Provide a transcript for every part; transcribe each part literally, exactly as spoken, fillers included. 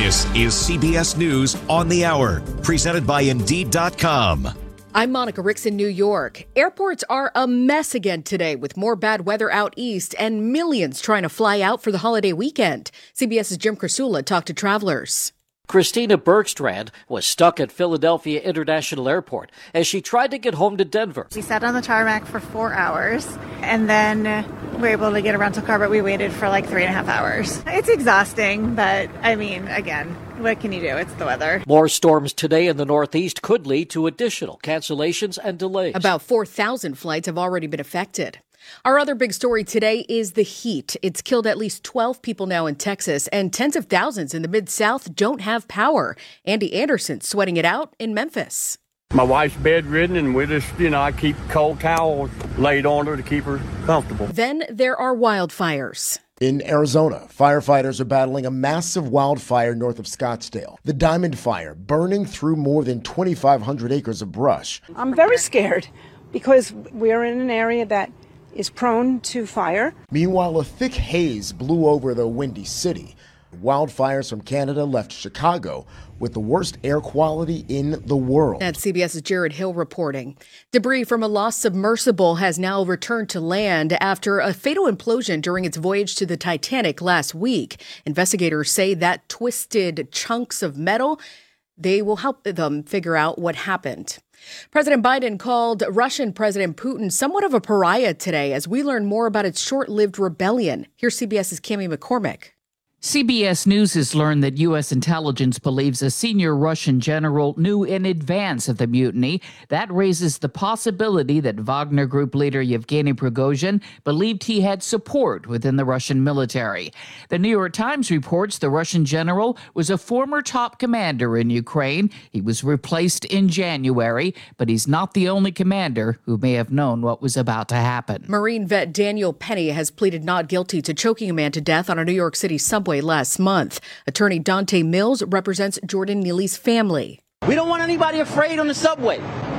This is C B S News on the Hour, presented by Indeed dot com. I'm Monica Ricks in New York. Airports are a mess again today with more bad weather out east and millions trying to fly out for the holiday weekend. CBS's Jim Krasula talked to travelers. Christina Bergstrand was stuck at Philadelphia International Airport as she tried to get home to Denver. We sat on the tarmac for four hours and then we were able to get a rental car, but we waited for like three and a half hours. It's exhausting, but I mean, again, what can you do? It's the weather. More storms today in the Northeast could lead to additional cancellations and delays. About four thousand flights have already been affected. Our other big story today is the heat. It's killed at least twelve people now in Texas, and tens of thousands in the Mid-South don't have power. Andy Anderson sweating it out in Memphis. My wife's bedridden, and we just, you know, I keep cold towels laid on her to keep her comfortable. Then there are wildfires. In Arizona, firefighters are battling a massive wildfire north of Scottsdale. The Diamond Fire burning through more than twenty-five hundred acres of brush. I'm very scared because we're in an area that is prone to fire. Meanwhile, a thick haze blew over the Windy City. Wildfires from Canada left Chicago with the worst air quality in the world. That's CBS's Jared Hill reporting. Debris from a lost submersible has now returned to land after a fatal implosion during its voyage to the Titanic last week. Investigators say that twisted chunks of metal, they will help them figure out what happened. President Biden called Russian President Putin somewhat of a pariah today as we learn more about its short-lived rebellion. Here's CBS's Cami McCormick. C B S News has learned that U S intelligence believes a senior Russian general knew in advance of the mutiny. That raises the possibility that Wagner Group leader Yevgeny Prigozhin believed he had support within the Russian military. The New York Times reports the Russian general was a former top commander in Ukraine. He was replaced in January, but he's not the only commander who may have known what was about to happen. Marine vet Daniel Penny has pleaded not guilty to choking a man to death on a New York City subway last month. Attorney Dante Mills represents Jordan Neely's family. We don't want anybody afraid on the subway,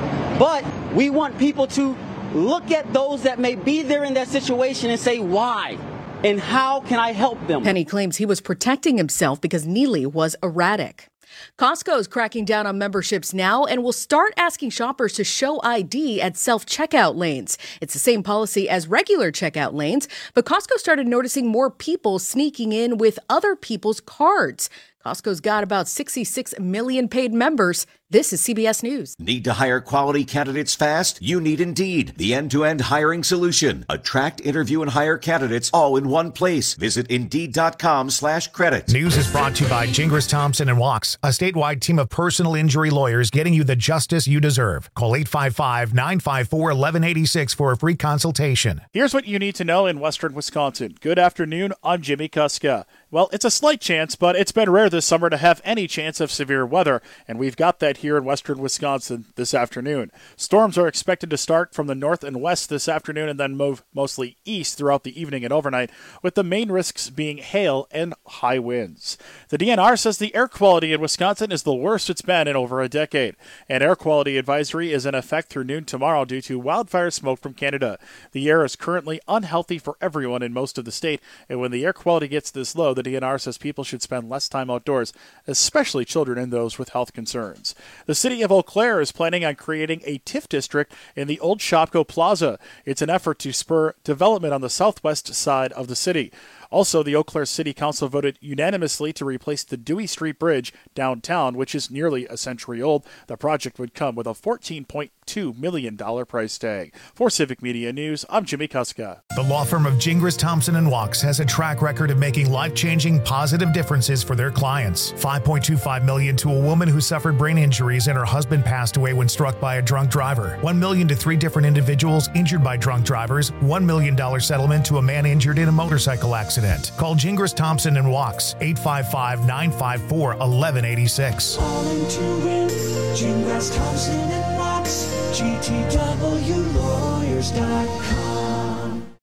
but we want people to look at those that may be there in that situation and say, why? And how can I help them? Penny claims he was protecting himself because Neely was erratic. Costco is cracking down on memberships now and will start asking shoppers to show I D at self-checkout lanes. It's the same policy as regular checkout lanes, but Costco started noticing more people sneaking in with other people's cards. Costco's got about sixty-six million paid members. This is C B S News. Need to hire quality candidates fast? You need Indeed, the end-to-end hiring solution. Attract, interview, and hire candidates all in one place. Visit Indeed.com slash credit. News is brought to you by Gingras Thompson and Walks, a statewide team of personal injury lawyers getting you the justice you deserve. Call eight five five, nine five four, one one eight six for a free consultation. Here's what you need to know in western Wisconsin. Good afternoon, I'm Jimmy Kuska. Well, it's a slight chance, but it's been rare this summer to have any chance of severe weather, and we've got that here in western Wisconsin this afternoon. Storms are expected to start from the north and west this afternoon and then move mostly east throughout the evening and overnight, with the main risks being hail and high winds. The D N R says the air quality in Wisconsin is the worst it's been in over a decade. An air quality advisory is in effect through noon tomorrow due to wildfire smoke from Canada. The air is currently unhealthy for everyone in most of the state, and when the air quality gets this low, the D N R says people should spend less time outdoors, especially children and those with health concerns. The city of Eau Claire is planning on creating a TIF district in the old Shopko Plaza. It's an effort to spur development on the southwest side of the city. Also, the Eau Claire City Council voted unanimously to replace the Dewey Street Bridge downtown, which is nearly a century old. The project would come with a fourteen point two million dollars price tag. For Civic Media News, I'm Jimmy Kuska. The law firm of Gingras Thompson and Walks has a track record of making life-changing positive differences for their clients. five point two five million dollars to a woman who suffered brain injuries and her husband passed away when struck by a drunk driver. one million dollars to three different individuals injured by drunk drivers. one million dollars settlement to a man injured in a motorcycle accident. Call Gingras Thompson and Walks, eight five five, nine five four, one one eight six. Calling to win, Gingras Thompson and Walks, G T W lawyers dot com.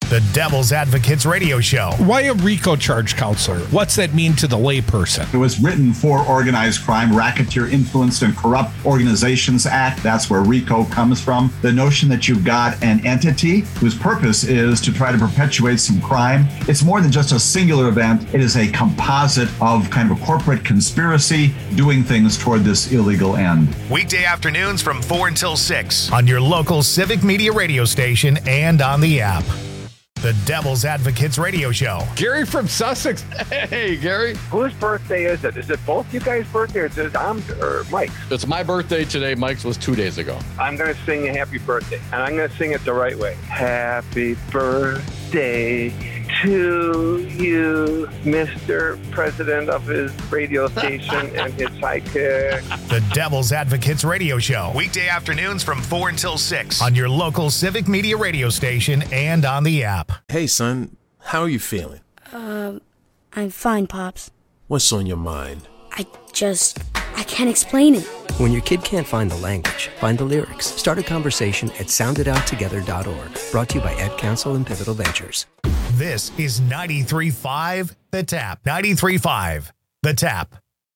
The Devil's Advocates Radio Show. Why a RICO charge, counselor? What's that mean to the layperson? It was written for Organized Crime, Racketeer Influenced and Corrupt Organizations Act. That's where RICO comes from. The notion that you've got an entity whose purpose is to try to perpetuate some crime. It's more than just a singular event. It is a composite of kind of a corporate conspiracy doing things toward this illegal end. Weekday afternoons from four until six on your local Civic Media radio station and on the app. The Devil's Advocates Radio Show. Gary from Sussex. Hey, Gary. Whose birthday is it? Is it both you guys' birthday or is it Tom's or Mike's? It's my birthday today. Mike's was two days ago. I'm going to sing a happy birthday, and I'm going to sing it the right way. Happy birthday to you, Mister President of his radio station and his sidekick. The Devil's Advocates Radio Show. Weekday afternoons from four until six on your local Civic Media radio station and on the app. Hey, son, how are you feeling? Um, I'm fine, Pops. What's on your mind? I just, I can't explain it. When your kid can't find the language, find the lyrics. Start a conversation at sound it out together dot org. Brought to you by Ed Council and Pivotal Ventures. This is ninety-three point five The Tap. ninety-three point five The Tap.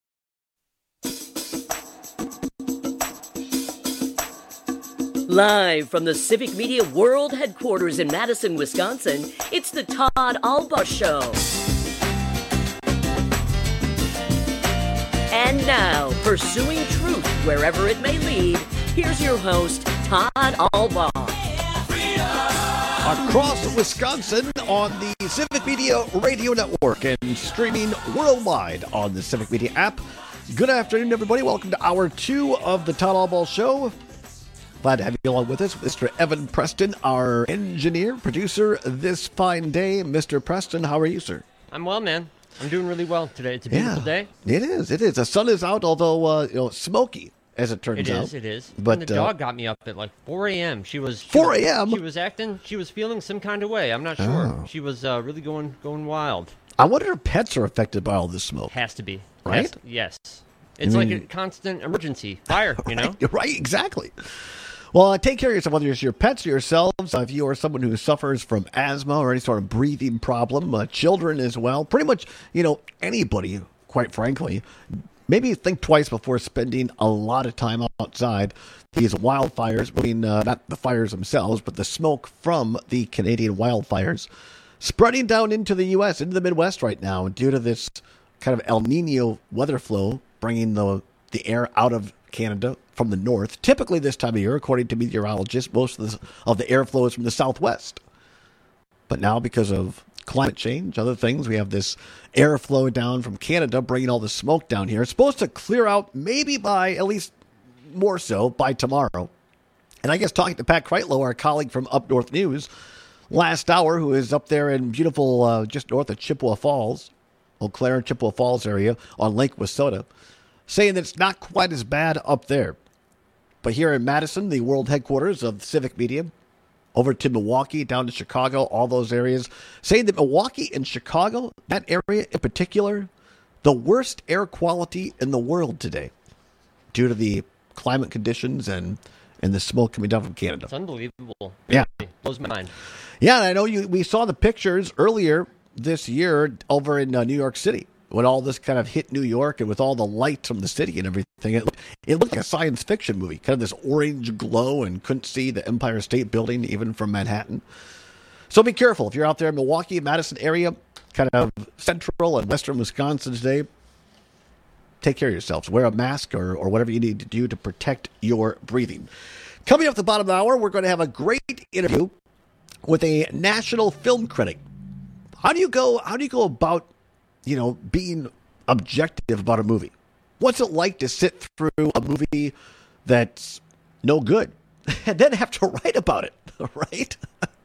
Live from the Civic Media World Headquarters in Madison, Wisconsin, it's the Todd Alba Show. And now, pursuing truth wherever it may lead, here's your host, Todd Alba. Across Wisconsin on the Civic Media Radio Network and streaming worldwide on the Civic Media app. Good afternoon, everybody. Welcome to hour two of the Todd Alba Show. Glad to have you along with us. Mister Evan Preston, our engineer, producer this fine day. Mister Preston, how are you, sir? I'm well, man. I'm doing really well today. It's a beautiful yeah, day. It is. It is. The sun is out, although uh, you know, smoky, as it turns it out. It is. It is. But and the uh, dog got me up at like four a.m. She was she four a.m. Was, she was acting. She was feeling some kind of way. I'm not sure. Oh. She was uh, really going going wild. I wonder if pets are affected by all this smoke. Has to be. Right? Has to, yes. It's I like mean, a constant emergency fire. You know. right, right. Exactly. Well, uh, take care of yourself, whether it's your pets or yourselves. Uh, if you are someone who suffers from asthma or any sort of breathing problem, uh, children as well, pretty much, you know, anybody, quite frankly, maybe think twice before spending a lot of time outside. These wildfires, I mean, uh, not the fires themselves, but the smoke from the Canadian wildfires spreading down into the U S, into the Midwest right now, due to this kind of El Nino weather flow, bringing the, the air out of Canada from the north. Typically this time of year, according to meteorologists, most of the, of the airflow is from the southwest. But now, because of climate change, other things, we have this airflow down from Canada, bringing all the smoke down here. It's supposed to clear out maybe by, at least more so, by tomorrow. And I guess talking to Pat Kreitlow, our colleague from Up North News, last hour, who is up there in beautiful, uh, just north of Chippewa Falls, Eau Claire, Chippewa Falls area on Lake Wissota, saying that it's not quite as bad up there. But here in Madison, the world headquarters of Civic Media, over to Milwaukee, down to Chicago, all those areas, saying that Milwaukee and Chicago, that area in particular, the worst air quality in the world today due to the climate conditions and, and the smoke coming down from Canada. It's unbelievable. Yeah. It blows my mind. Yeah, and I know you. We saw the pictures earlier this year over in uh, New York City, when all this kind of hit New York and with all the lights from the city and everything. It, it looked like a science fiction movie, kind of this orange glow, and couldn't see the Empire State Building even from Manhattan. So be careful. If you're out there in Milwaukee, Madison area, kind of central and western Wisconsin today, take care of yourselves. Wear a mask or, or whatever you need to do to protect your breathing. Coming up at the bottom of the hour, we're going to have a great interview with a national film critic. How do you go, how do you go about you know, being objective about a movie? What's it like to sit through a movie that's no good and then have to write about it, right?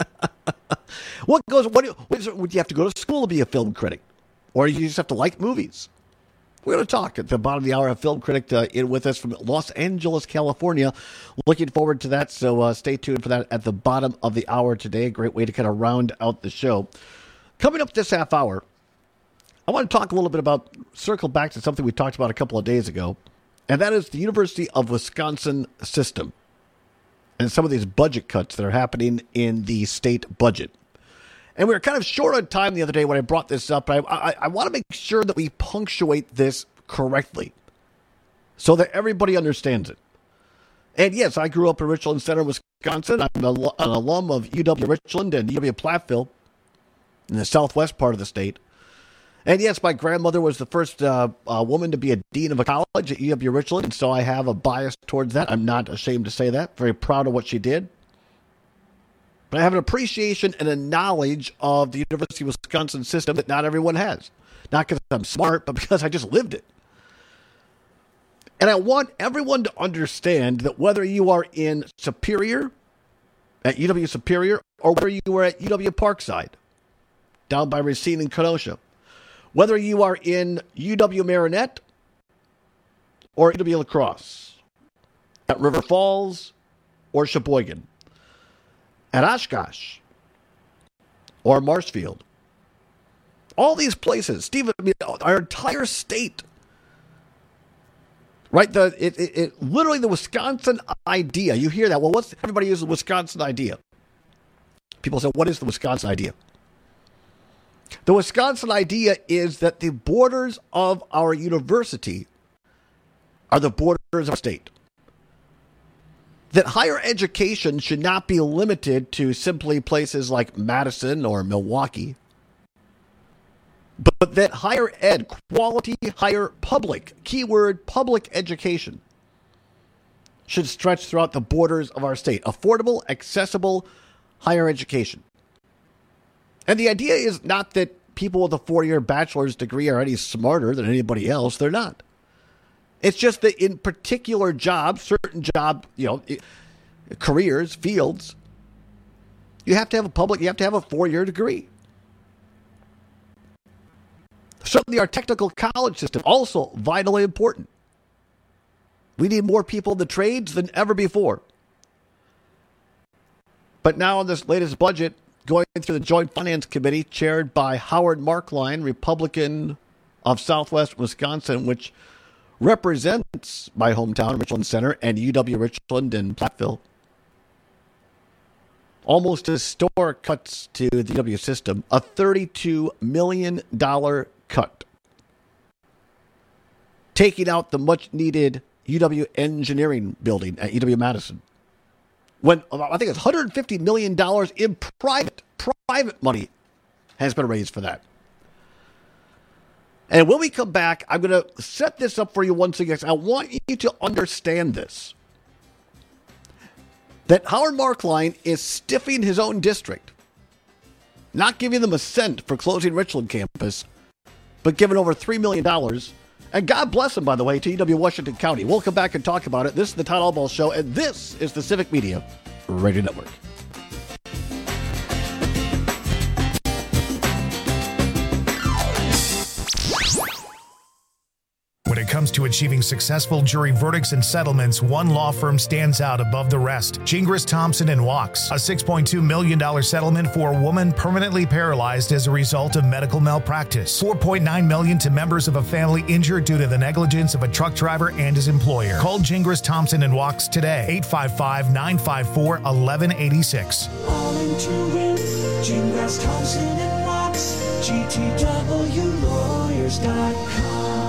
What goes, what do, what is it, would you have to go to school to be a film critic? Or you just have to like movies? We're going to talk at the bottom of the hour. A film critic uh, in with us from Los Angeles, California. Looking forward to that, so uh, stay tuned for that at the bottom of the hour today. A great way to kind of round out the show. Coming up this half hour, I want to talk a little bit about, circle back to something we talked about a couple of days ago, and that is the University of Wisconsin system and some of these budget cuts that are happening in the state budget. And we were kind of short on time the other day when I brought this up. But I, I, I want to make sure that we punctuate this correctly so that everybody understands it. And yes, I grew up in Richland Center, Wisconsin. I'm an alum of U W Richland and U W Platteville in the southwest part of the state. And yes, my grandmother was the first uh, uh, woman to be a dean of a college at U W Richland, and so I have a bias towards that. I'm not ashamed to say that. Very proud of what she did. But I have an appreciation and a knowledge of the University of Wisconsin system that not everyone has. Not because I'm smart, but because I just lived it. And I want everyone to understand that whether you are in Superior, at U W Superior, or whether you are at U W Parkside, down by Racine and Kenosha, whether you are in U W Marinette or U W La Crosse, at River Falls or Sheboygan, at Oshkosh or Marshfield, all these places, Steve, I mean, our entire state, right? The it, it, it literally the Wisconsin idea. You hear that? Well, what's everybody uses the Wisconsin idea? People say, what is the Wisconsin idea? The Wisconsin idea is that the borders of our university are the borders of our state. That higher education should not be limited to simply places like Madison or Milwaukee, but that higher ed, quality higher public, keyword public education, should stretch throughout the borders of our state. Affordable, accessible higher education. And the idea is not that people with a four-year bachelor's degree are any smarter than anybody else. They're not. It's just that in particular jobs, certain job, you know, careers, fields, you have to have a public, you have to have a four-year degree. Certainly our technical college system, also vitally important. We need more people in the trades than ever before. But now in this latest budget, going through the Joint Finance Committee, chaired by Howard Markline, Republican of Southwest Wisconsin, which represents my hometown, Richland Center, and U W Richland and Platteville. Almost historic cuts to the U W system, a thirty-two million dollars cut. Taking out the much-needed U W engineering building at U W Madison. When I think it's one hundred fifty million dollars in private, private money has been raised for that. And when we come back, I'm going to set this up for you once again. I want you to understand this. That Howard Markline is stiffing his own district. Not giving them a cent for closing Richland campus, but giving over three million dollars. And God bless him, by the way, to U W Washington County. We'll come back and talk about it. This is the Todd Albaugh Show, and this is the Civic Media Radio Network. When it comes to achieving successful jury verdicts and settlements, one law firm stands out above the rest. Gingras, Thompson and Wachs. A six point two million dollars settlement for a woman permanently paralyzed as a result of medical malpractice. four point nine million dollars to members of a family injured due to the negligence of a truck driver and his employer. Call Gingras, Thompson and Wachs today. eight five five, nine five four, one one eight six. All into it. Gingras, Thompson and Wachs. G T W lawyers dot com.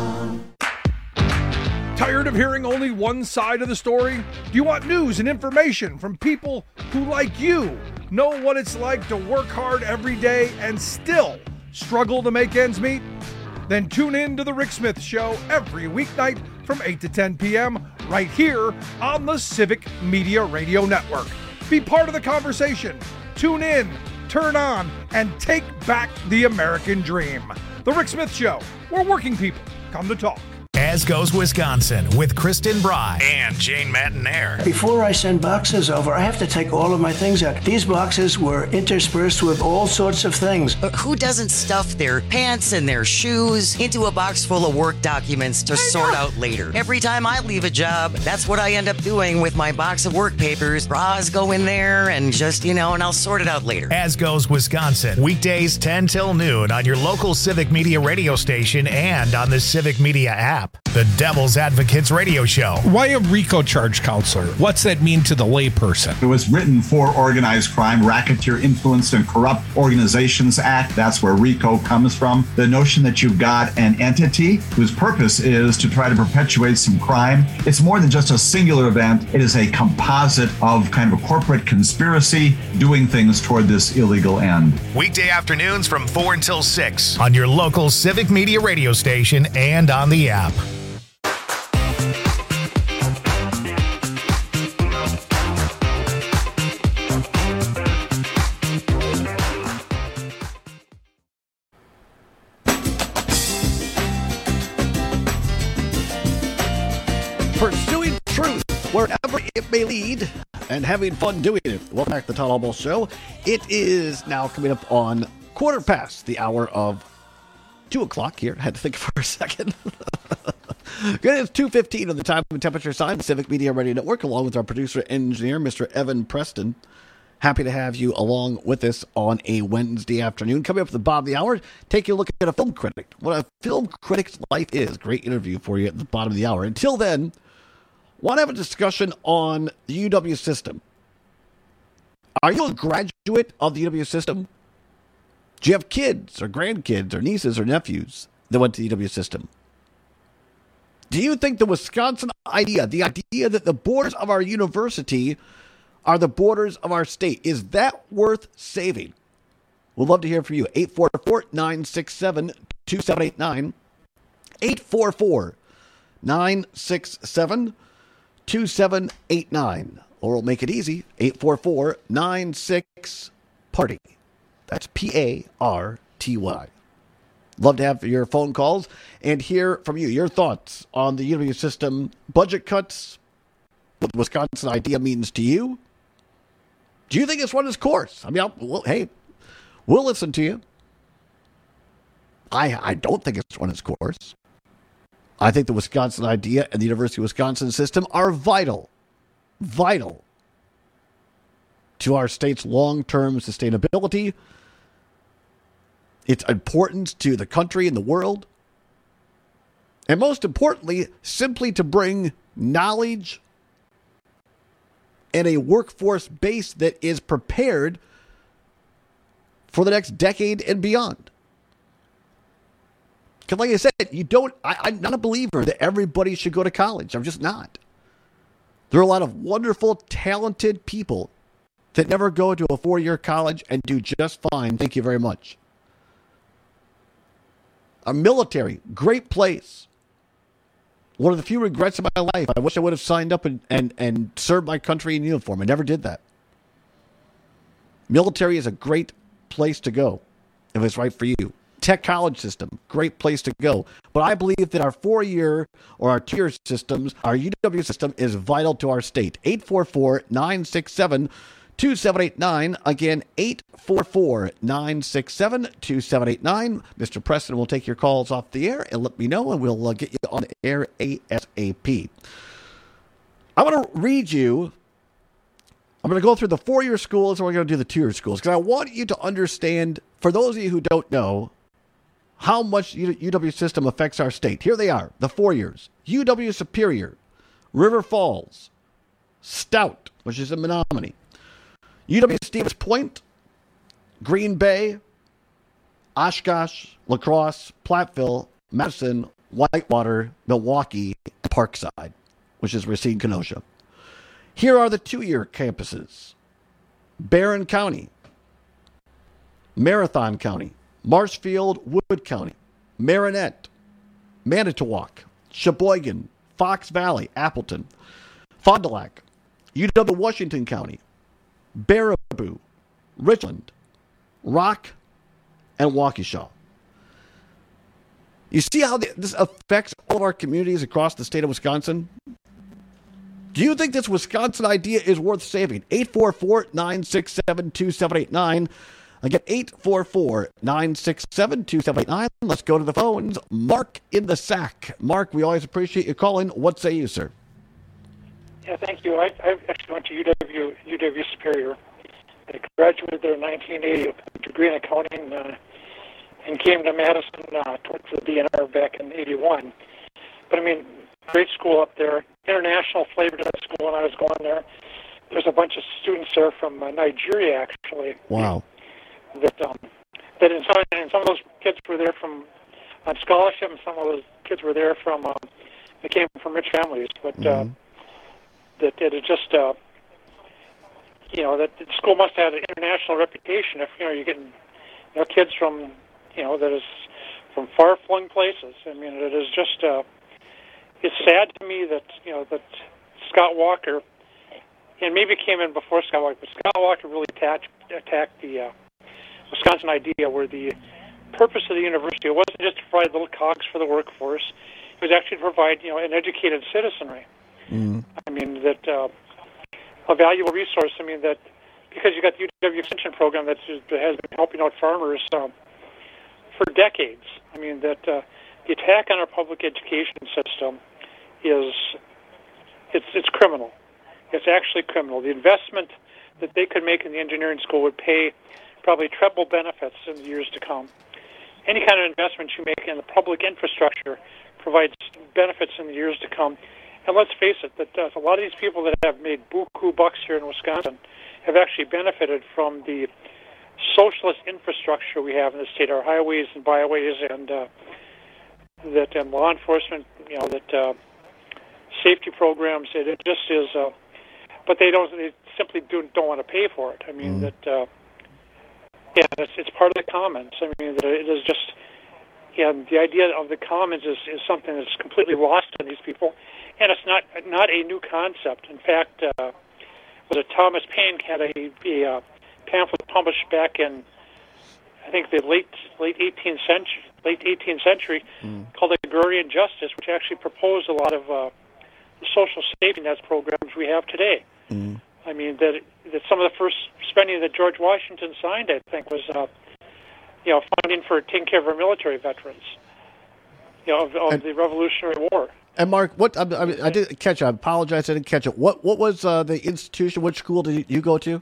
Tired of hearing only one side of the story? Do you want news and information from people who, like you, know what it's like to work hard every day and still struggle to make ends meet? Then tune in to The Rick Smith Show every weeknight from eight to ten p.m. right here on the Civic Media Radio Network. Be part of the conversation. Tune in, turn on, and take back the American dream. The Rick Smith Show, where working people come to talk. As Goes Wisconsin with Kristen Bry and Jane Matinaire. Before I send boxes over, I have to take all of my things out. These boxes were interspersed with all sorts of things. But who doesn't stuff their pants and their shoes into a box full of work documents to sort out later? Every time I leave a job, that's what I end up doing with my box of work papers. Bras go in there and just, you know, and I'll sort it out later. As Goes Wisconsin, weekdays ten till noon on your local Civic Media radio station and on the Civic Media app. The Devil's Advocates Radio Show. Why a RICO charge, counselor? What's that mean to the layperson? It was written for Organized Crime, Racketeer Influenced and Corrupt Organizations Act. That's where RICO comes from. The notion that you've got an entity whose purpose is to try to perpetuate some crime. It's more than just a singular event. It is a composite of kind of a corporate conspiracy doing things toward this illegal end. Weekday afternoons from four until six on your local Civic Media radio station and on the app. Pursuing truth wherever it may lead and having fun doing it. Welcome back to the Todd Albaugh Show. It is now coming up on quarter past the hour of two o'clock here. I had to think for a second. Good, it's two fifteen on the time and temperature sign, Pacific Media Radio Network, along with our producer engineer, Mister Evan Preston. Happy to have you along with us on a Wednesday afternoon. Coming up at the bottom of the hour, take a look at a film critic. What a film critic's life is. Great interview for you at the bottom of the hour. Until then, want to have a discussion on the U W system. Are you a graduate of the U W system? Do you have kids or grandkids or nieces or nephews that went to the U W system? Do you think the Wisconsin idea, the idea that the borders of our university are the borders of our state, is that worth saving? We'd love to hear from you. eight four four, nine six seven, two seven eight nine. eight four four, nine six seven, two seven eight nine. Or we'll make it easy. eight four four, nine six, party. That's P A R T Y. Love to have your phone calls and hear from you. Your thoughts on the U W system budget cuts, what the Wisconsin idea means to you. Do you think it's run its course? I mean, I'll, well, hey, we'll listen to you. I I don't think it's run its course. I think the Wisconsin idea and the University of Wisconsin system are vital, vital to our state's long-term sustainability. It's important to the country and the world. And most importantly, simply to bring knowledge and a workforce base that is prepared for the next decade and beyond. Because like I said, you don't, I, I'm not a believer that everybody should go to college. I'm just not. There are a lot of wonderful, talented people that never go to a four-year college and do just fine. Thank you very much. A military, great place. One of the few regrets of my life. I wish I would have signed up and, and, and served my country in uniform. I never did that. Military is a great place to go if it's right for you. Tech college system, great place to go. But I believe that our four-year or our tier systems, our U W system is vital to our state. eight four four, nine six seven, two seven eight nine. Again, eight four four, nine six seven, two seven eight nine. Mister Preston will take your calls off the air and let me know, and we'll uh, get you on the air ASAP. I want to read you. I'm going to go through the four-year schools, and we're going to do the two-year schools, because I want you to understand, for those of you who don't know, how much U W system affects our state. Here they are, the four years. U W Superior, River Falls, Stout, which is in Menominee, U W Stevens Point, Green Bay, Oshkosh, La Crosse, Platteville, Madison, Whitewater, Milwaukee, Parkside, which is Racine, Kenosha. Here are the two-year campuses. Barron County, Marathon County, Marshfield, Wood County, Marinette, Manitowoc, Sheboygan, Fox Valley, Appleton, Fond du Lac, U W Washington County, Baraboo, Richland, Rock, and Waukesha. You see how this affects all of our communities across the state of Wisconsin? Do you think this Wisconsin idea is worth saving? eight four four, nine six seven, two seven eight nine. Again, eight four four, nine six seven, two seven eight nine. Let's go to the phones. Mark in the Sac. Mark, we always appreciate you calling. What say you, sir? Yeah, thank you. I, I actually went to U W, U W Superior. I graduated there in nineteen eighty with a degree in accounting uh, and came to Madison uh, towards the D N R back in eighty-one. but I mean, great school up there, international flavor to that school when I was going there. There's a bunch of students there from uh, Nigeria, actually. Wow. That um, that in some, and some of those kids were there from on scholarship, and some of those kids were there from uh, they came from rich families. But uh, Mhm. that it is just uh, you know that the school must have an international reputation. If you know you're getting you know kids from you know that is from far-flung places. I mean, it is just uh, it's sad to me that you know that Scott Walker. And maybe it came in before Scott Walker, but Scott Walker really attacked, attacked the uh, Wisconsin idea where the purpose of the university it wasn't just to provide little cogs for the workforce. It was actually to provide, you know, an educated citizenry. Mm. I mean, that uh, a valuable resource. I mean, that because you got the U W Extension program that's, that has been helping out farmers um, for decades. I mean, that uh, the attack on our public education system is it's it's criminal. It's actually criminal. The investment that they could make in the engineering school would pay probably treble benefits in the years to come. Any kind of investment you make in the public infrastructure provides benefits in the years to come. And let's face it, that uh, a lot of these people that have made buku bucks here in Wisconsin have actually benefited from the socialist infrastructure we have in the state, our highways and byways, and uh, that and law enforcement, you know, that uh, safety programs. It, it just is. Uh, But they don't. They simply do, don't want to pay for it. I mean Mm. that. Uh, yeah, it's it's part of the commons. I mean that it is just. Yeah, the idea of the commons is, is something that's completely lost on these people, and it's not not a new concept. In fact, uh, was it Thomas Paine had a, a uh, pamphlet published back in, I think the late late eighteenth century, late eighteenth century, Mm. called Agrarian Justice, which actually proposed a lot of uh, the social safety net programs we have today. Mm. I mean, that that some of the first spending that George Washington signed, I think, was, uh, you know, funding for taking care of our military veterans, you know, of, of And- the Revolutionary War. And Mark, what I, I, mean, I didn't catch it. I apologize, I didn't catch it. What what was uh, the institution? Which school did you, you go to?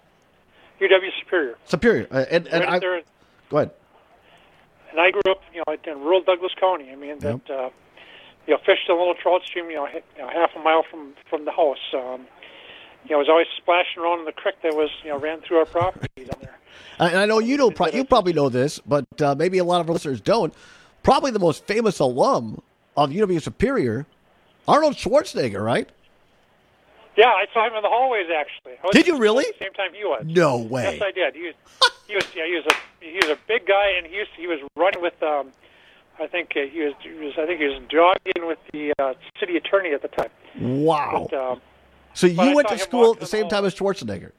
U W Superior. Superior. Uh, and and Right I there, go ahead. and I grew up, you know, in rural Douglas County. I mean, that, Yep. uh, you know, fished a little trout stream, you know, ha- you know, half a mile from, from the house. Um, you know, I was always splashing around in the creek that was, you know, ran through our property down there. And I know you know pro- you probably know this, but uh, maybe a lot of our listeners don't. Probably the most famous alum of U W Superior, Arnold Schwarzenegger, right? Yeah, I saw him in the hallways, actually. I was Did you really? At the same time he was. No way. Yes, I did. He was, he was, yeah, he was a he was a big guy, and he used to, he was running with, um, I think uh, he was, he was, I think he was jogging with the uh, city attorney at the time. Wow. But, um, So but I you went saw to him school walking at the in same hall. time as Schwarzenegger.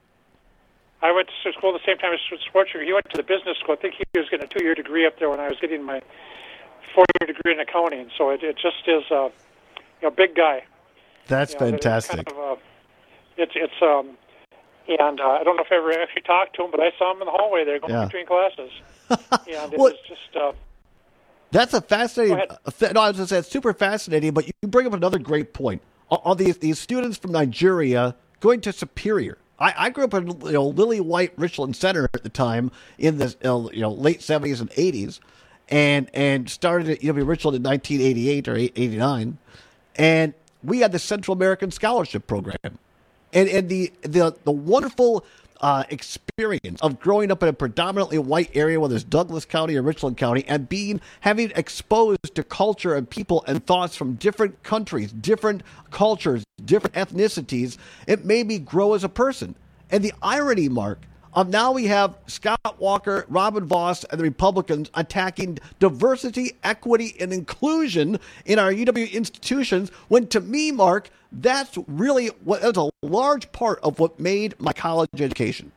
I went to school at the same time as Schwarzenegger. He went to the business school. I think he was getting a two-year degree up there when I was getting my four-year degree in accounting. So it, it just is, uh, you know, big guy. That's You know, that it's fantastic. Kind of, uh, it's it's um, and uh, I don't know if I ever actually talked to him, but I saw him in the hallway there going Yeah. between classes. And it Well- was just. Uh, That's a fascinating. Go ahead. uh, th- no, I was going to say it's super fascinating. But you bring up another great point. All, all these these students from Nigeria going to Superior. I, I grew up in you know Lily White Richland Center at the time in the uh, you know late seventies and eighties, and and started at U W Richland in nineteen eighty-eight or eighty-nine, and we had the Central American Scholarship Program, and and the the the wonderful uh, experience of growing up in a predominantly white area, whether it's Douglas County or Richland County, and being having exposed to culture and people and thoughts from different countries, different cultures, different ethnicities, it made me grow as a person. And the irony, Mark, of now we have Scott Walker, Robin Voss, and the Republicans attacking diversity, equity, and inclusion in our U W institutions, when to me, Mark, that's really what that's a large part of what made my college education.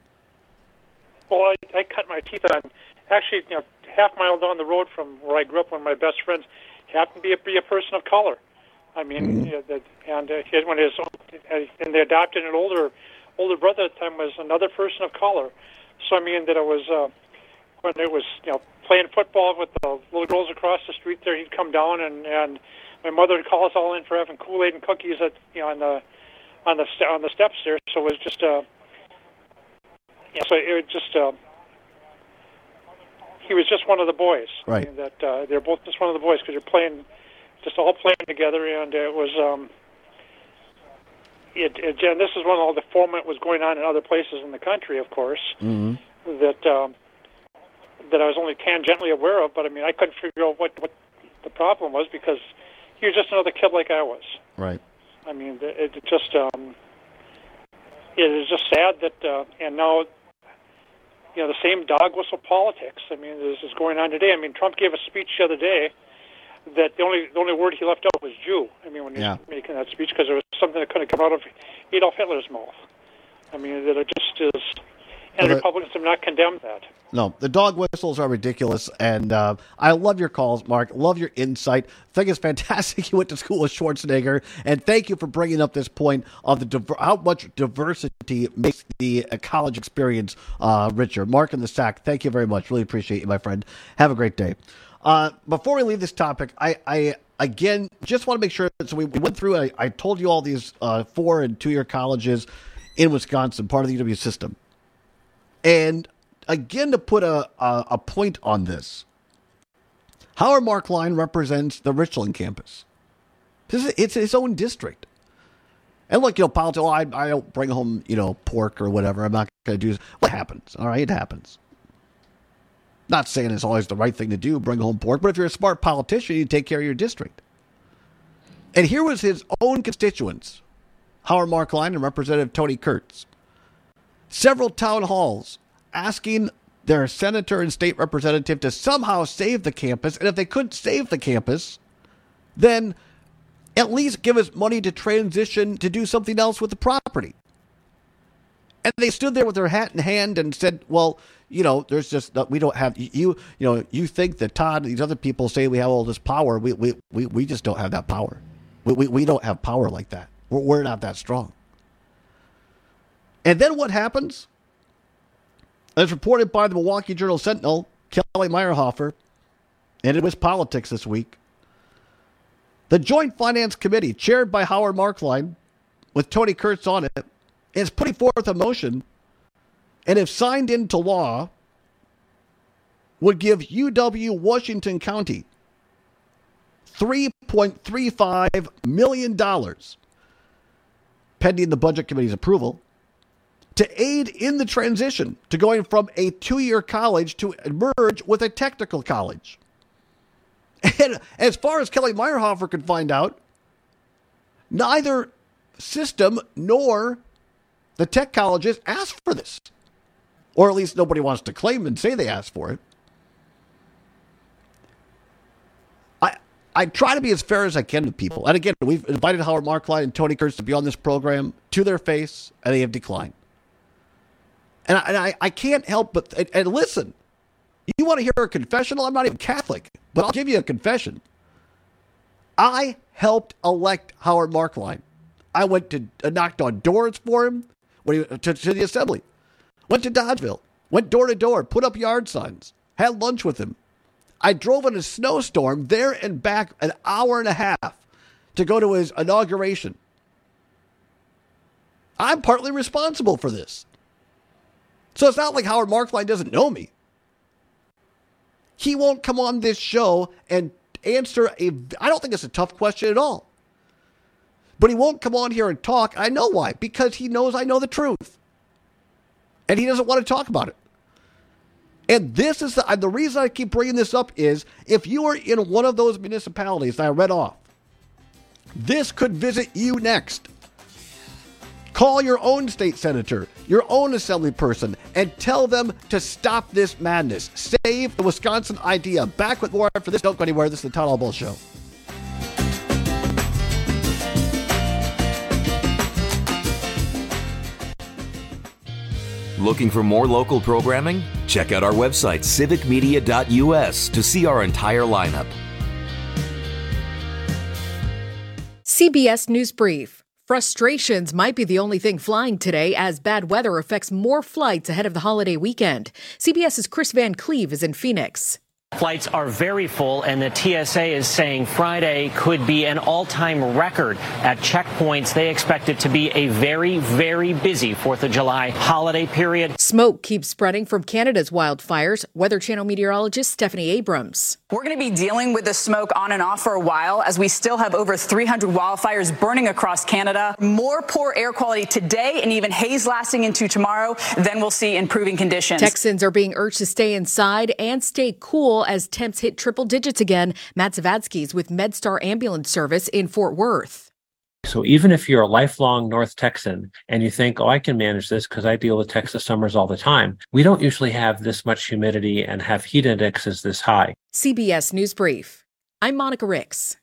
well, I, I cut my teeth on actually, you know, half mile down the road from where I grew up. One of my best friends happened to be a, be a person of color. I mean, Mm-hmm. you know, that, and uh, he had, when his and they adopted an older older brother at the time was another person of color. So I mean that it was uh, when it was you know playing football with the little girls across the street there. He'd come down and and my mother would call us all in for having Kool-Aid and cookies at you know on the on the st- on the steps there. So it was just uh, yeah. So it was just uh, he was just one of the boys. Right. I mean, that uh, they're both just one of the boys because you're playing just all playing together, and it was. Um, it, it and this is when all the foment was going on in other places in the country, of course. Mm-hmm. That um, that I was only tangentially aware of, but I mean, I couldn't figure out what what the problem was because he was just another kid like I was. Right. I mean, it, it just um, it is just sad that, uh, and now, you know, the same dog whistle politics. I mean, this is going on today. I mean, Trump gave a speech the other day that the only the only word he left out was Jew. I mean, when he yeah. was making that speech, because it was something that couldn't come out of Adolf Hitler's mouth. I mean, that it just is, and well, Republicans have not condemned that. No, the dog whistles are ridiculous, and uh, I love your calls, Mark. Love your insight. I think it's fantastic you went to school with Schwarzenegger, and thank you for bringing up this point of the diver- how much diversity makes the uh, college experience uh, richer. Mark in the Sack, thank you very much. Really appreciate you, my friend. Have a great day. Uh, before we leave this topic, I, I again just want to make sure. So we, we went through. I, I told you all these uh, four and two year colleges in Wisconsin, part of the U W system, and. Again, to put a, a, a point on this, Howard Markline represents the Richland campus. This is, it's his own district. And look, you know, politics, oh, I, I don't bring home, you know, pork or whatever. I'm not going to do this. What happens? All right, it happens. Not saying it's always the right thing to do, bring home pork, but if you're a smart politician, you take care of your district. And here was his own constituents, Howard Markline and Representative Tony Kurtz. Several town halls asking their senator and state representative to somehow save the campus. And if they couldn't save the campus, then at least give us money to transition to do something else with the property. And they stood there with their hat in hand and said, well, you know, there's just, we don't have, you, you know, you think that Todd, these other people say we have all this power. We, we, we, we just don't have that power. We, we, we don't have power like that. We're, we're not that strong. And then what happens? As reported by the Milwaukee Journal Sentinel, Kelly Meyerhofer, and it was politics this week. The Joint Finance Committee, chaired by Howard Markline, with Tony Kurtz on it, is putting forth a motion, and if signed into law, would give U W Washington County three point three five million dollars, pending the Budget Committee's approval, to aid in the transition to going from a two-year college to merge with a technical college. And as far as Kelly Meyerhofer could find out, neither system nor the tech colleges asked for this. Or at least nobody wants to claim and say they asked for it. I I try to be as fair as I can to people. And again, we've invited Howard Markline and Tony Kurtz to be on this program to their face, and they have declined. And I, and I, I can't help but, and, and listen, you want to hear a confessional? I'm not even Catholic, but I'll give you a confession. I helped elect Howard Markline. I went to, uh, knocked on doors for him when he, to, to the assembly. Went to Dodgeville, went door to door, put up yard signs, had lunch with him. I drove in a snowstorm there and back an hour and a half to go to his inauguration. I'm partly responsible for this. So it's not like Howard Markline doesn't know me. He won't come on this show and answer a, I don't think it's a tough question at all. But he won't come on here and talk. I know why. Because he knows I know the truth. And he doesn't want to talk about it. And this is the, the reason I keep bringing this up is if you are in one of those municipalities that I read off, this could visit you next. Call your own state senator, your own assembly person, and tell them to stop this madness. Save the Wisconsin idea. Back with more after this. Don't go anywhere. This is the Todd Albull Show. Looking for more local programming? Check out our website, civic media dot u s, to see our entire lineup. C B S News Brief. Frustrations might be the only thing flying today as bad weather affects more flights ahead of the holiday weekend. CBS's Chris Van Cleve is in Phoenix. Flights are very full, and the T S A is saying Friday could be an all-time record at checkpoints. They expect it to be a very, very busy fourth of July holiday period. Smoke keeps spreading from Canada's wildfires. Weather Channel meteorologist Stephanie Abrams. We're going to be dealing with the smoke on and off for a while, as we still have over three hundred wildfires burning across Canada. More poor air quality today and even haze lasting into tomorrow. Then we'll see improving conditions. Texans are being urged to stay inside and stay cool as temps hit triple digits again. Matt Zavadsky's with MedStar Ambulance Service in Fort Worth. So even if you're a lifelong North Texan and you think, oh, I can manage this because I deal with Texas summers all the time, we don't usually have this much humidity and have heat indexes this high. C B S News Brief. I'm Monica Ricks.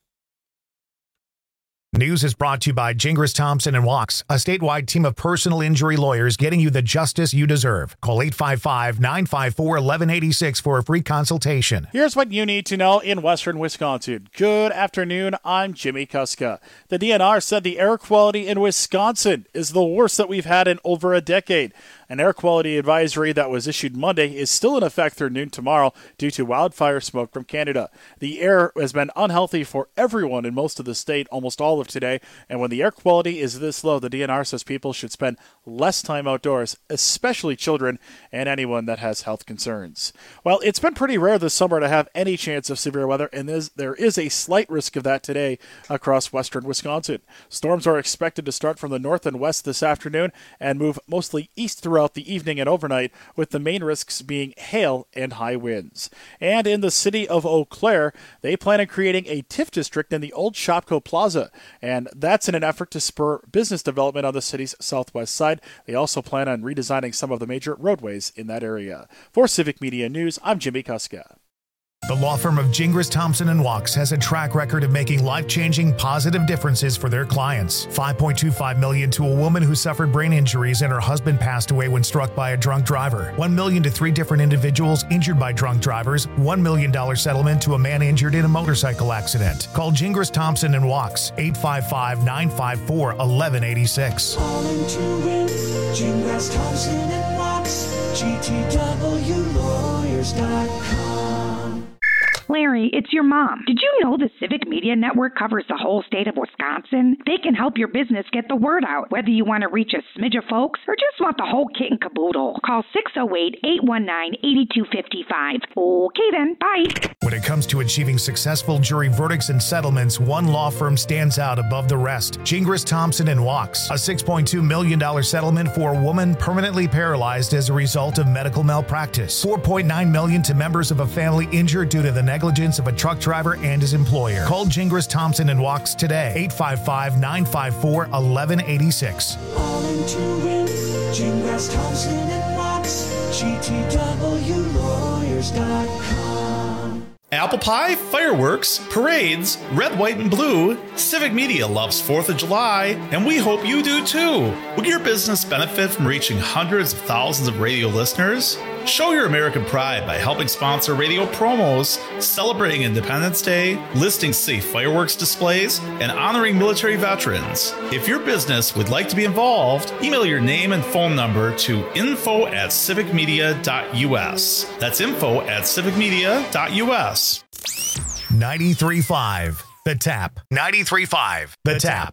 News is brought to you by Gingras Thompson and Walks, a statewide team of personal injury lawyers getting you the justice you deserve. Call eight five five, nine five four, one one eight six for a free consultation. Here's what you need to know in western Wisconsin. Good afternoon, I'm Jimmy Kuska. The D N R said the air quality in Wisconsin is the worst that we've had in over a decade. An air quality advisory that was issued Monday is still in effect through noon tomorrow due to wildfire smoke from Canada. The air has been unhealthy for everyone in most of the state almost all of today, and when the air quality is this low, the D N R says people should spend less time outdoors, especially children and anyone that has health concerns. Well, it's been pretty rare this summer to have any chance of severe weather, and there is a slight risk of that today across western Wisconsin. Storms are expected to start from the north and west this afternoon and move mostly east throughout the evening and overnight, with the main risks being hail and high winds. And in the city of Eau Claire, they plan on creating a TIF district in the old Shopko Plaza, and that's in an effort to spur business development on the city's southwest side. They also plan on redesigning some of the major roadways in that area. For Civic Media News, I'm Jimmy Kuska. The law firm of Gingras Thompson and Walks has a track record of making life-changing positive differences for their clients. five point two five million dollars to a woman who suffered brain injuries and her husband passed away when struck by a drunk driver. one million dollars to three different individuals injured by drunk drivers. one million dollars settlement to a man injured in a motorcycle accident. Call Gingras Thompson and Walks, eight five five, nine five four, one one eight six. All into it, Gingras Thompson and Walks, G T W lawyers dot com. Larry, it's your mom. Did you know the Civic Media Network covers the whole state of Wisconsin? They can help your business get the word out, whether you want to reach a smidge of folks or just want the whole kit and caboodle. Call six oh eight, eight one nine, eight two five five. Okay then, bye. When it comes to achieving successful jury verdicts and settlements, one law firm stands out above the rest. Gingras Thompson and Walks, a six point two million dollars settlement for a woman permanently paralyzed as a result of medical malpractice. four point nine million dollars to members of a family injured due to the negligence of a truck driver and his employer. Call Gingras Thompson and Walks today, eight five five, nine five four, one one eight six. All into it, Gingras Thompson and Walks, G T W lawyers dot com. Apple pie, fireworks, parades, red, white, and blue. Civic Media loves fourth of July, and we hope you do too. Will your business benefit from reaching hundreds of thousands of radio listeners? Show your American pride by helping sponsor radio promos, celebrating Independence Day, listing safe fireworks displays, and honoring military veterans. If your business would like to be involved, email your name and phone number to info at civic media dot u s. That's info at civic media dot u s. ninety-three point five The Tap. ninety-three point five The Tap.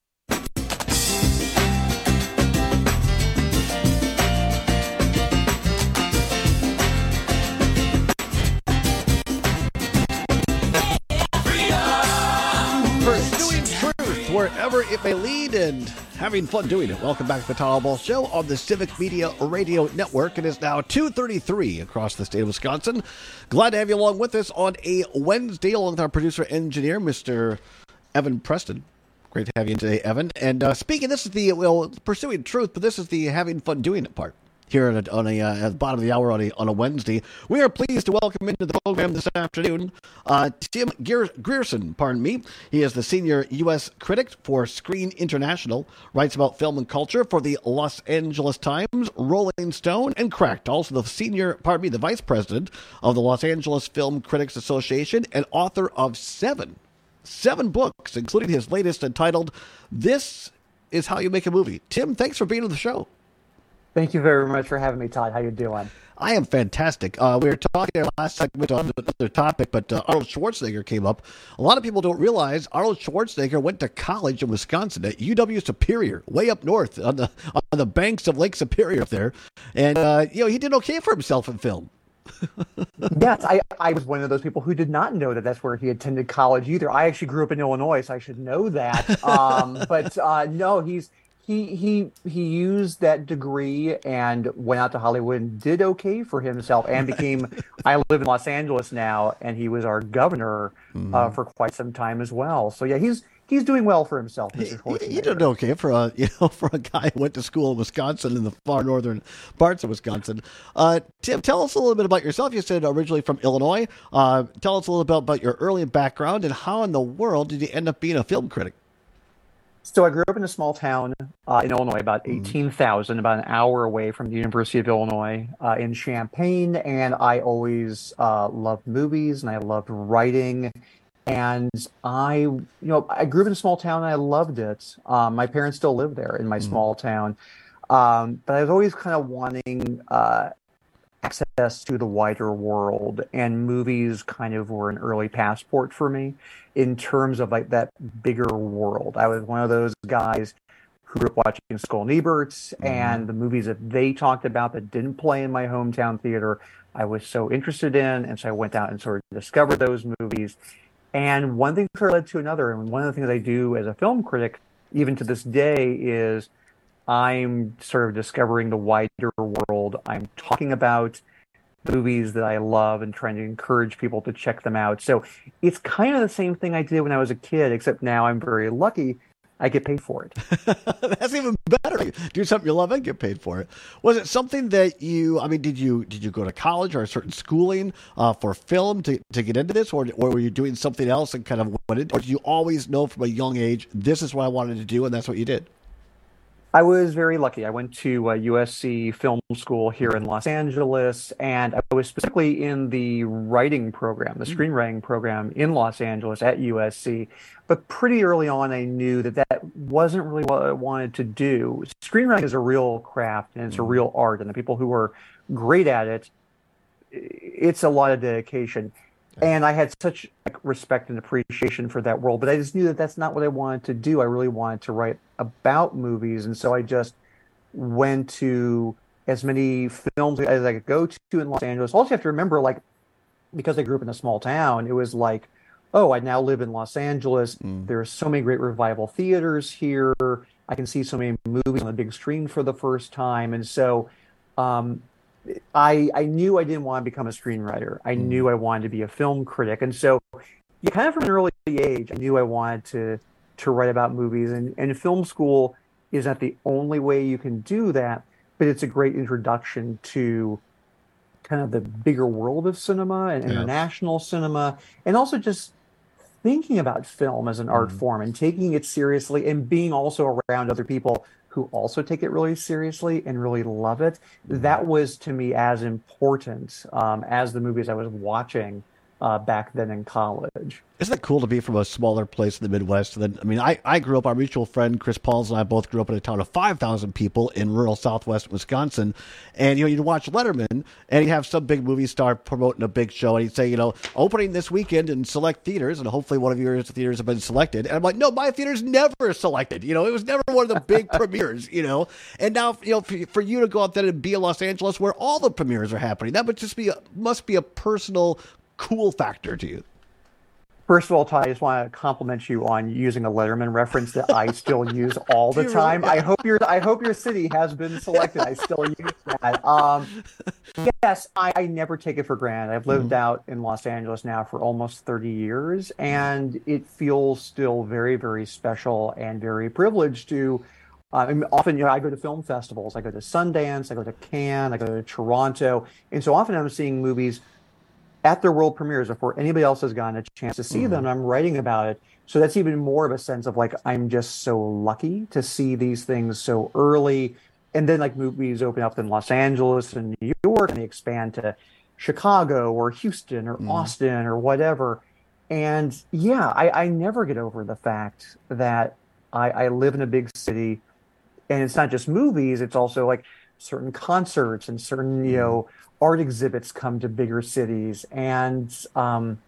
Pursuing truth wherever it may lead and having fun doing it. Welcome back to the Tom Ball Show on the Civic Media Radio Network. It is now two thirty-three across the state of Wisconsin. Glad to have you along with us on a Wednesday, along with our producer engineer, Mister Evan Preston. Great to have you in today, Evan. And uh, speaking, this is the, well, pursuing truth, but this is the having fun doing it part. Here on a, on a uh, at the bottom of the hour on a on a Wednesday, we are pleased to welcome into the program this afternoon uh, Tim Gear- Grierson. Pardon me. He is the senior U S critic for Screen International, writes about film and culture for the Los Angeles Times, Rolling Stone, and Cracked. Also, the senior, pardon me, the vice president of the Los Angeles Film Critics Association, and author of seven seven books, including his latest entitled "This Is How You Make a Movie." Tim, thanks for being on the show. Thank you very much for having me, Todd. How you doing? I am fantastic. Uh, we were talking last segment on another topic, but uh, Arnold Schwarzenegger came up. A lot of people don't realize Arnold Schwarzenegger went to college in Wisconsin at U W Superior, way up north on the on the banks of Lake Superior up there, and uh, you know he did okay for himself in film. Yes, I, I was one of those people who did not know that that's where he attended college either. I actually grew up in Illinois, so I should know that. Um, but uh, no, he's he he he used that degree and went out to Hollywood and did okay for himself and became. I live in Los Angeles now, and he was our governor Mm-hmm. uh, for quite some time as well. So yeah, he's he's doing well for himself. Mister He, he did okay for a you know for a guy who went to school in Wisconsin in the far northern parts of Wisconsin. Uh, Tim, tell us a little bit about yourself. You said originally from Illinois. Uh, tell us a little bit about your early background and how in the world did you end up being a film critic? So I grew up in a small town uh, in Illinois, about eighteen thousand, about an hour away from the University of Illinois uh, in Champaign. And I always uh, loved movies and I loved writing. And I, you know, I grew up in a small town and I loved it. Um, my parents still live there in my Mm-hmm. small town. Um, but I was always kind of wanting uh, access to the wider world, and movies kind of were an early passport for me in terms of like that bigger world. I was one of those guys who grew up watching Skull and Eberts, and the movies that they talked about that didn't play in my hometown theater, I was so interested in, and so I went out and sort of discovered those movies. And one thing sort of led to another, and one of the things I do as a film critic, even to this day, is I'm sort of discovering the wider world. I'm talking about movies that I love and trying to encourage people to check them out. So it's kind of the same thing I did when I was a kid, except now I'm very lucky. I get paid for it. That's even better. Do something you love and get paid for it. Was it something that you, I mean, did you did you go to college or a certain schooling uh, for film to, to get into this, or, or were you doing something else and kind of went into, or did you always know from a young age, this is what I wanted to do and that's what you did? I was very lucky. I went to uh, U S C Film School here in Los Angeles, and I was specifically in the writing program, the screenwriting program in Los Angeles at U S C. But pretty early on, I knew that that wasn't really what I wanted to do. Screenwriting is a real craft, and it's a real art, and the people who are great at it, it's a lot of dedication. And I had such like, respect and appreciation for that world, but I just knew that that's not what I wanted to do. I really wanted to write about movies, and so I just went to as many films as I could go to in Los Angeles. Also, you have to remember, like, because I grew up in a small town, it was like, oh, I now live in Los Angeles. Mm. There are so many great revival theaters here. I can see so many movies on the big screen for the first time, and so um, I, I knew I didn't want to become a screenwriter. I mm. knew I wanted to be a film critic. And so yeah, kind of from an early age, I knew I wanted to to write about movies. And, and film school is not the only way you can do that, but it's a great introduction to kind of the bigger world of cinema and yes. international cinema, and also just thinking about film as an mm. art form and taking it seriously and being also around other people who also take it really seriously and really love it. That was, to me, as important um, as the movies I was watching uh, back then in college. Isn't it cool to be from a smaller place in the Midwest? And then, I mean, I, I grew up, our mutual friend, Chris Pauls, and I both grew up in a town of five thousand people in rural southwest Wisconsin. And, you know, you'd watch Letterman, and he'd have some big movie star promoting a big show, and he'd say, you know, opening this weekend in select theaters, and hopefully one of your theaters have been selected. And I'm like, no, my theater's never selected. You know, it was never one of the big premieres, you know. And now, you know, for, for you to go out there and be in Los Angeles where all the premieres are happening, that would just be a, must be a personal cool factor to you. First of all, Ty, I just want to compliment you on using a Letterman reference that I still use all the time. I hope your I hope your city has been selected. I still use that. Um, yes, I, I never take it for granted. I've lived mm-hmm. out in Los Angeles now for almost thirty years, and it feels still very, very special and very privileged to. Uh, I mean, often, you know, I go to film festivals. I go to Sundance. I go to Cannes. I go to Toronto, and so often I'm seeing movies at their world premieres before anybody else has gotten a chance to see mm. them. I'm writing about it. So that's even more of a sense of like, I'm just so lucky to see these things so early. And then like movies open up in Los Angeles and New York, and they expand to Chicago or Houston or mm. Austin or whatever. And yeah, I, I never get over the fact that I, I live in a big city, and it's not just movies. It's also like certain concerts and certain, you know, art exhibits come to bigger cities. And um,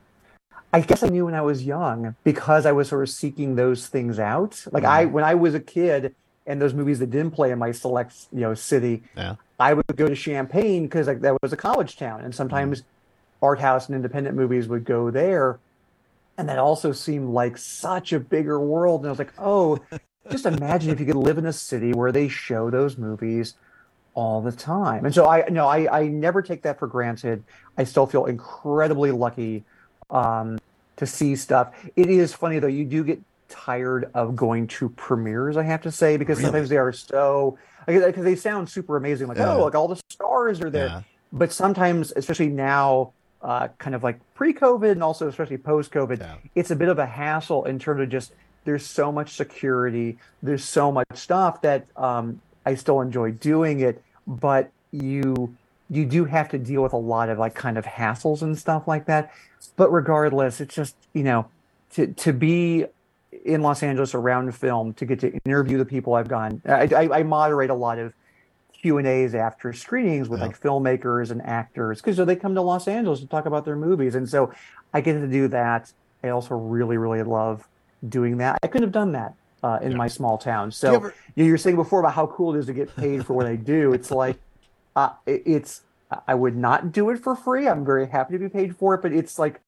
I guess I knew when I was young because I was sort of seeking those things out. Like I, when I was a kid and those movies that didn't play in my select, you know, city, yeah. I would go to Champaign because like that was a college town. And sometimes art house and independent movies would go there. And that also seemed like such a bigger world. And I was like, oh, just imagine if you could live in a city where they show those movies all the time. And so I no, I, I never take that for granted. I still feel incredibly lucky um, to see stuff. It is funny though, you do get tired of going to premieres, I have to say, because Really? sometimes they are so, because they sound super amazing, like, Yeah. oh, like all the stars are there. Yeah. But sometimes, especially now, uh, kind of like pre-COVID and also especially post-COVID, it's a bit of a hassle in terms of just, there's so much security, there's so much stuff that um, I still enjoy doing it, but you you do have to deal with a lot of like kind of hassles and stuff like that. But regardless, it's just, you know, to to be in Los Angeles around film, to get to interview the people I've gone, I, I, I moderate a lot of Q and A's after screenings with like filmmakers and actors because they come to Los Angeles to talk about their movies. And so I get to do that. I also really, really love doing that. I couldn't have done that uh, in my small town. So you ever- you you were saying before about how cool it is to get paid for what I do. It's like, uh, it, it's, I would not do it for free. I'm very happy to be paid for it, but it's like,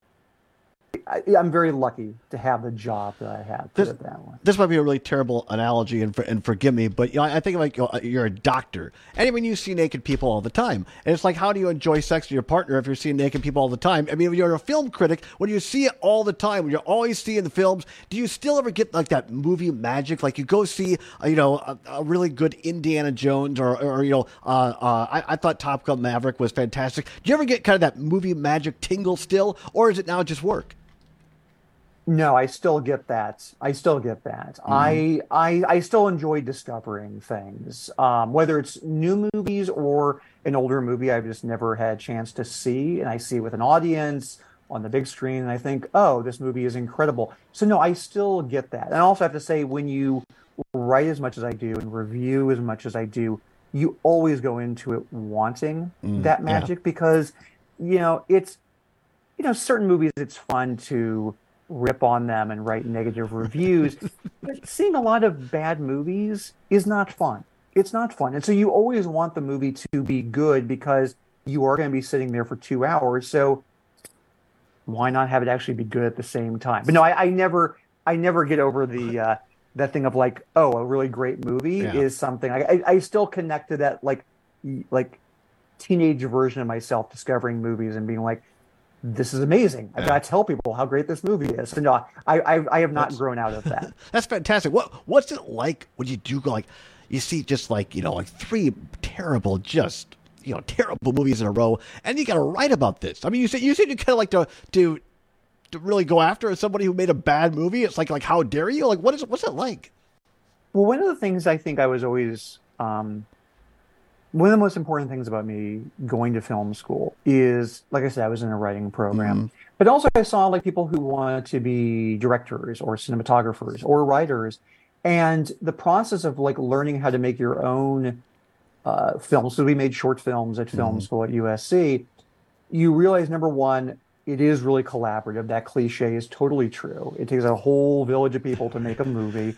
I, I'm very lucky to have the job that I have. Put This, it that way. this might be a really terrible analogy, and for, and forgive me, but you know, I think like you know, you're a doctor, and I mean you see naked people all the time, and it's like, how do you enjoy sex with your partner if you're seeing naked people all the time? I mean, when you're a film critic, when you see it all the time, when you're always seeing the films, do you still ever get like that movie magic? Like you go see, uh, you know, a, a really good Indiana Jones, or, or you know, uh, uh, I, I thought Top Gun Maverick was fantastic. Do you ever get kind of that movie magic tingle still, or is it now just work? No, I still get that. I still get that. Mm-hmm. I, I I still enjoy discovering things, um, whether it's new movies or an older movie I've just never had a chance to see, and I see it with an audience on the big screen, and I think, oh, this movie is incredible. So no, I still get that. And I also have to say, when you write as much as I do and review as much as I do, you always go into it wanting Mm, that yeah. magic because, you know, it's, you know, certain movies, it's fun to rip on them and write negative reviews. But seeing a lot of bad movies is not fun. It's not fun. And so you always want the movie to be good because you are going to be sitting there for two hours. So why not have it actually be good at the same time? But no, I, I never, I never get over the, uh, that thing of like, oh, a really great movie Yeah. is something I, I, I still connect to that, like, like teenage version of myself discovering movies and being like, this is amazing. I've got to tell people how great this movie is. So no, I, I, I have not That's- grown out of that. That's fantastic. What what's it like when you do go like you see just like you know like three terrible just you know terrible movies in a row, and you got to write about this? I mean, you said you said you kind of like to to to really go after somebody who made a bad movie. It's like like how dare you? Like what is what's it like? Well, one of the things I think I was always, um, one of the most important things about me going to film school is, like I said, I was in a writing program, Mhm. but also I saw like people who wanted to be directors or cinematographers or writers. And the process of like learning how to make your own uh, films. So we made short films at film Mhm. school at U S C. You realize, number one, it is really collaborative. That cliche is totally true. It takes a whole village of people to make a movie.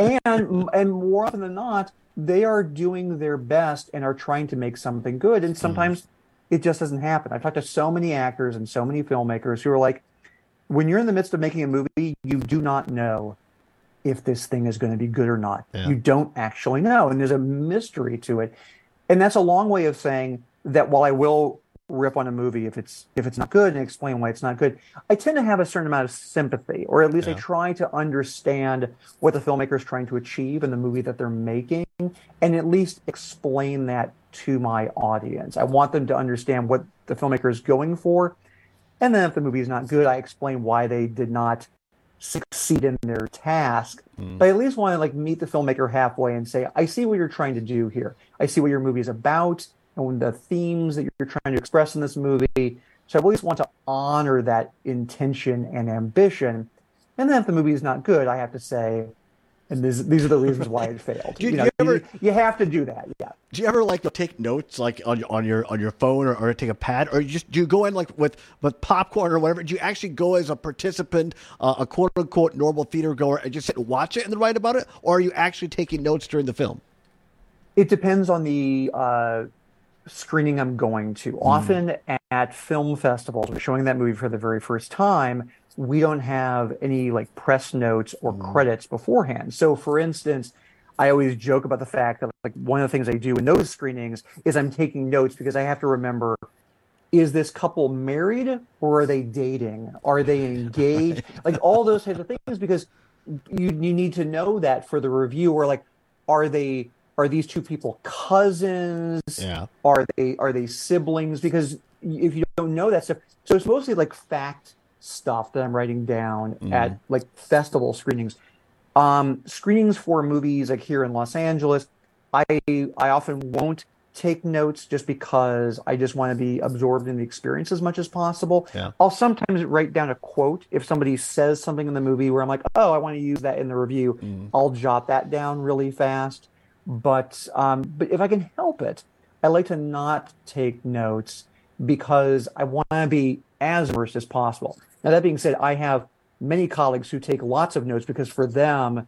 and and more often than not, they are doing their best and are trying to make something good. And sometimes it just doesn't happen. I've talked to so many actors and so many filmmakers who are like, when you're in the midst of making a movie, you do not know if this thing is going to be good or not. Yeah. You don't actually know. And there's a mystery to it. And that's a long way of saying that while I will rip on a movie if it's if it's not good and explain why it's not good, I tend to have a certain amount of sympathy, or at least I Yeah. try to understand what the filmmaker is trying to achieve in the movie that they're making, and at least explain that to my audience. I want them to understand what the filmmaker is going for, and then if the movie is not good, I explain why they did not succeed in their task. Mm. But I at least want to like meet the filmmaker halfway and say, I see what you're trying to do here. I see what your movie is about and the themes that you're trying to express in this movie. So I at least want to honor that intention and ambition. And then if the movie is not good, I have to say, And these these are the reasons why it failed. Do you, you, know, you ever, you, you have to do that. Yeah. Do you ever like take notes like on your on your on your phone or, or take a pad, or you just do you go in like with with popcorn or whatever? Do you actually go as a participant, uh, a quote unquote normal theater goer, and just sit and watch it and then write about it, or are you actually taking notes during the film? It depends on the uh, screening I'm going to. Mm. Often at film festivals, we're showing that movie for the very first time. We don't have any like press notes or mm. credits beforehand. So, for instance, I always joke about the fact that like one of the things I do in those screenings is I'm taking notes because I have to remember: is this couple married or are they dating? Are they engaged? Like all those types of things, because you you need to know that for the review. Or like, are they are these two people cousins? Yeah. Are they are they siblings? Because if you don't know that stuff, so it's mostly like fact stuff that I'm writing down mm. at like festival screenings. Um, screenings for movies like here in Los Angeles, I I often won't take notes just because I just want to be absorbed in the experience as much as possible. Yeah. I'll sometimes write down a quote if somebody says something in the movie where I'm like, oh, I want to use that in the review. Mm. I'll jot that down really fast. But um, but if I can help it, I like to not take notes because I want to be as immersed as possible. Now, that being said, I have many colleagues who take lots of notes because for them,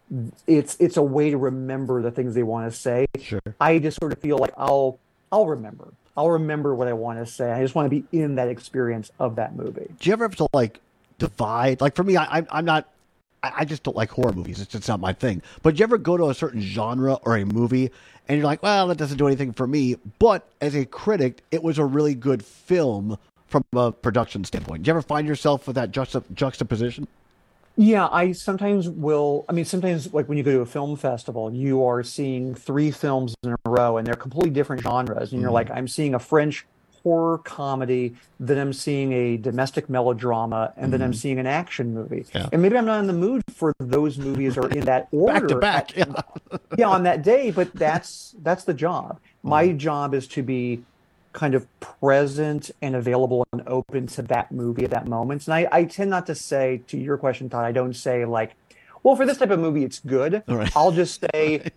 it's it's a way to remember the things they want to say. Sure. I just sort of feel like I'll I'll remember. I'll remember what I want to say. I just want to be in that experience of that movie. Do you ever have to like divide? Like for me, I, I'm not. I just don't like horror movies. It's just not my thing. But do you ever go to a certain genre or a movie and you're like, well, that doesn't do anything for me. But as a critic, it was a really good film from a production standpoint. Do you ever find yourself with that juxta- juxtaposition? Yeah, I sometimes will. I mean, sometimes like when you go to a film festival, you are seeing three films in a row and they're completely different genres. And you're mm-hmm. like, I'm seeing a French horror comedy, then I'm seeing a domestic melodrama, and mm-hmm. then I'm seeing an action movie. Yeah. And maybe I'm not in the mood for those movies or in that order. Back to back. At, yeah. yeah, on that day, but that's that's the job. My mm-hmm. job is to be kind of present and available and open to that movie at that moment. And I, I tend not to say, to your question, Todd, I don't say like, well, for this type of movie, it's good. Right. I'll just say,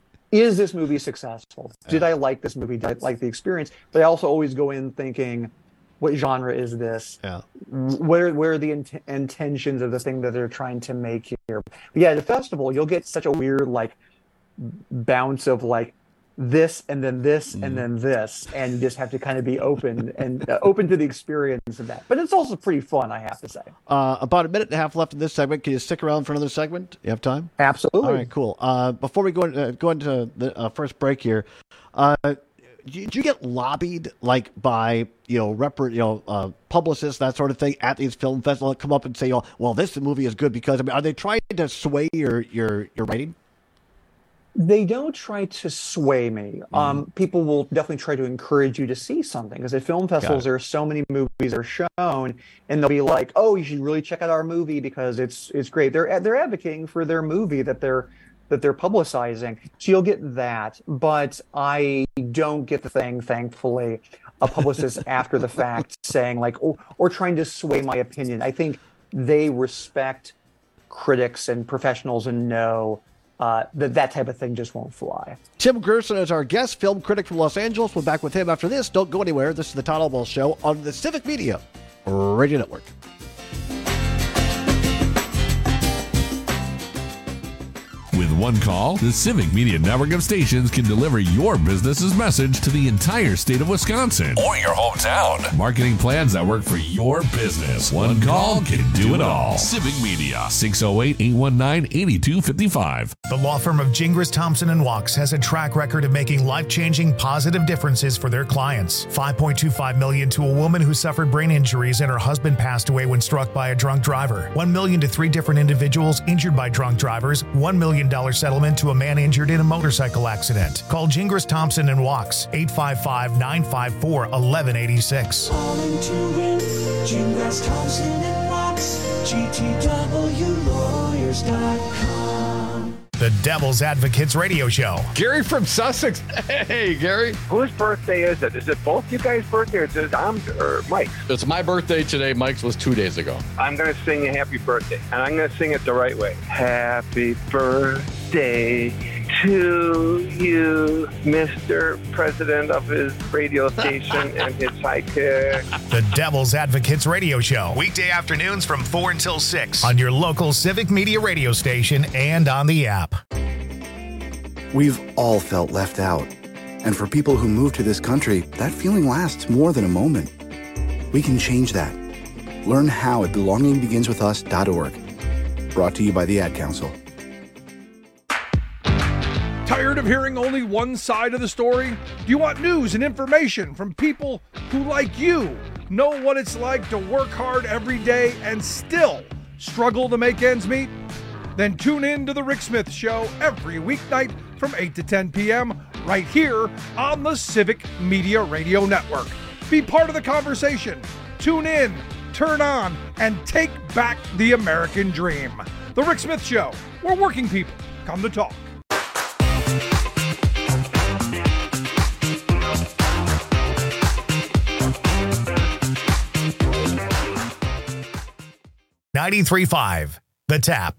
is this movie successful? Did I like this movie? Did I like the experience? But I also always go in thinking, what genre is this? Yeah. Where where are the int- intentions of the thing that they're trying to make here? But yeah, at the festival, you'll get such a weird like bounce of like this and then this mm. and then this, and you just have to kind of be open and uh, open to the experience of that. But it's also pretty fun, I have to say. Uh, about a minute and a half left in this segment. Can you stick around for another segment? You have time? Absolutely. All right, cool. Uh, before we go, in, uh, go into the uh, first break here, uh, did you get lobbied like by you know rep- you know uh, publicists, that sort of thing, at these film festivals? Come up and say, "Oh, well, this movie is good because." I mean, are they trying to sway your your your rating? They don't try to sway me. Mm. Um, people will definitely try to encourage you to see something, because at film festivals there are so many movies that are shown, and they'll be like, "Oh, you should really check out our movie because it's it's great." They're they're advocating for their movie that they're that they're publicizing, so you'll get that. But I don't get the thing, thankfully, a publicist after the fact saying like, or, or trying to sway my opinion. I think they respect critics and professionals and know Uh, that that type of thing just won't fly. Tim Gerson is our guest, film critic from Los Angeles. We're back with him after this. Don't go anywhere. This is the Todd Alwell Show on the Civic Media Radio Network. With one call, the Civic Media Network of stations can deliver your business's message to the entire state of Wisconsin or your hometown. Marketing plans that work for your business. One call can do it all. Civic Media, six oh eight, eight one nine, eight two five five. The law firm of Gingras, Thompson and Wachs has a track record of making life-changing positive differences for their clients. five point two five million dollars to a woman who suffered brain injuries and her husband passed away when struck by a drunk driver. one million dollars to three different individuals injured by drunk drivers. one million dollars settlement to a man injured in a motorcycle accident. Call Gingras, Thompson and Wachs, eight five five, nine five four, one one eight six. Calling to win, Gingras, Thompson and Wachs, G T W lawyers dot com. The Devil's Advocates Radio Show. Gary from Sussex. Hey, Gary. Whose birthday is it? Is it both you guys' birthday or is it Tom or Mike's? It's my birthday today. Mike's was two days ago. I'm going to sing a happy birthday, and I'm going to sing it the right way. Happy birthday to you, Mister President of his radio station and his sidekick. The Devil's Advocates Radio Show. Weekday afternoons from four until six on your local Civic Media radio station and on the app. We've all felt left out. And for people who move to this country, that feeling lasts more than a moment. We can change that. Learn how at belonging begins with us dot org. Brought to you by the Ad Council. Tired of hearing only one side of the story? Do you want news and information from people who, like you, know what it's like to work hard every day and still struggle to make ends meet? Then tune in to The Rick Smith Show every weeknight from eight to ten p.m. right here on the Civic Media Radio Network. Be part of the conversation. Tune in, turn on, and take back the American dream. The Rick Smith Show, where working people come to talk. ninety-three point five, The Tap.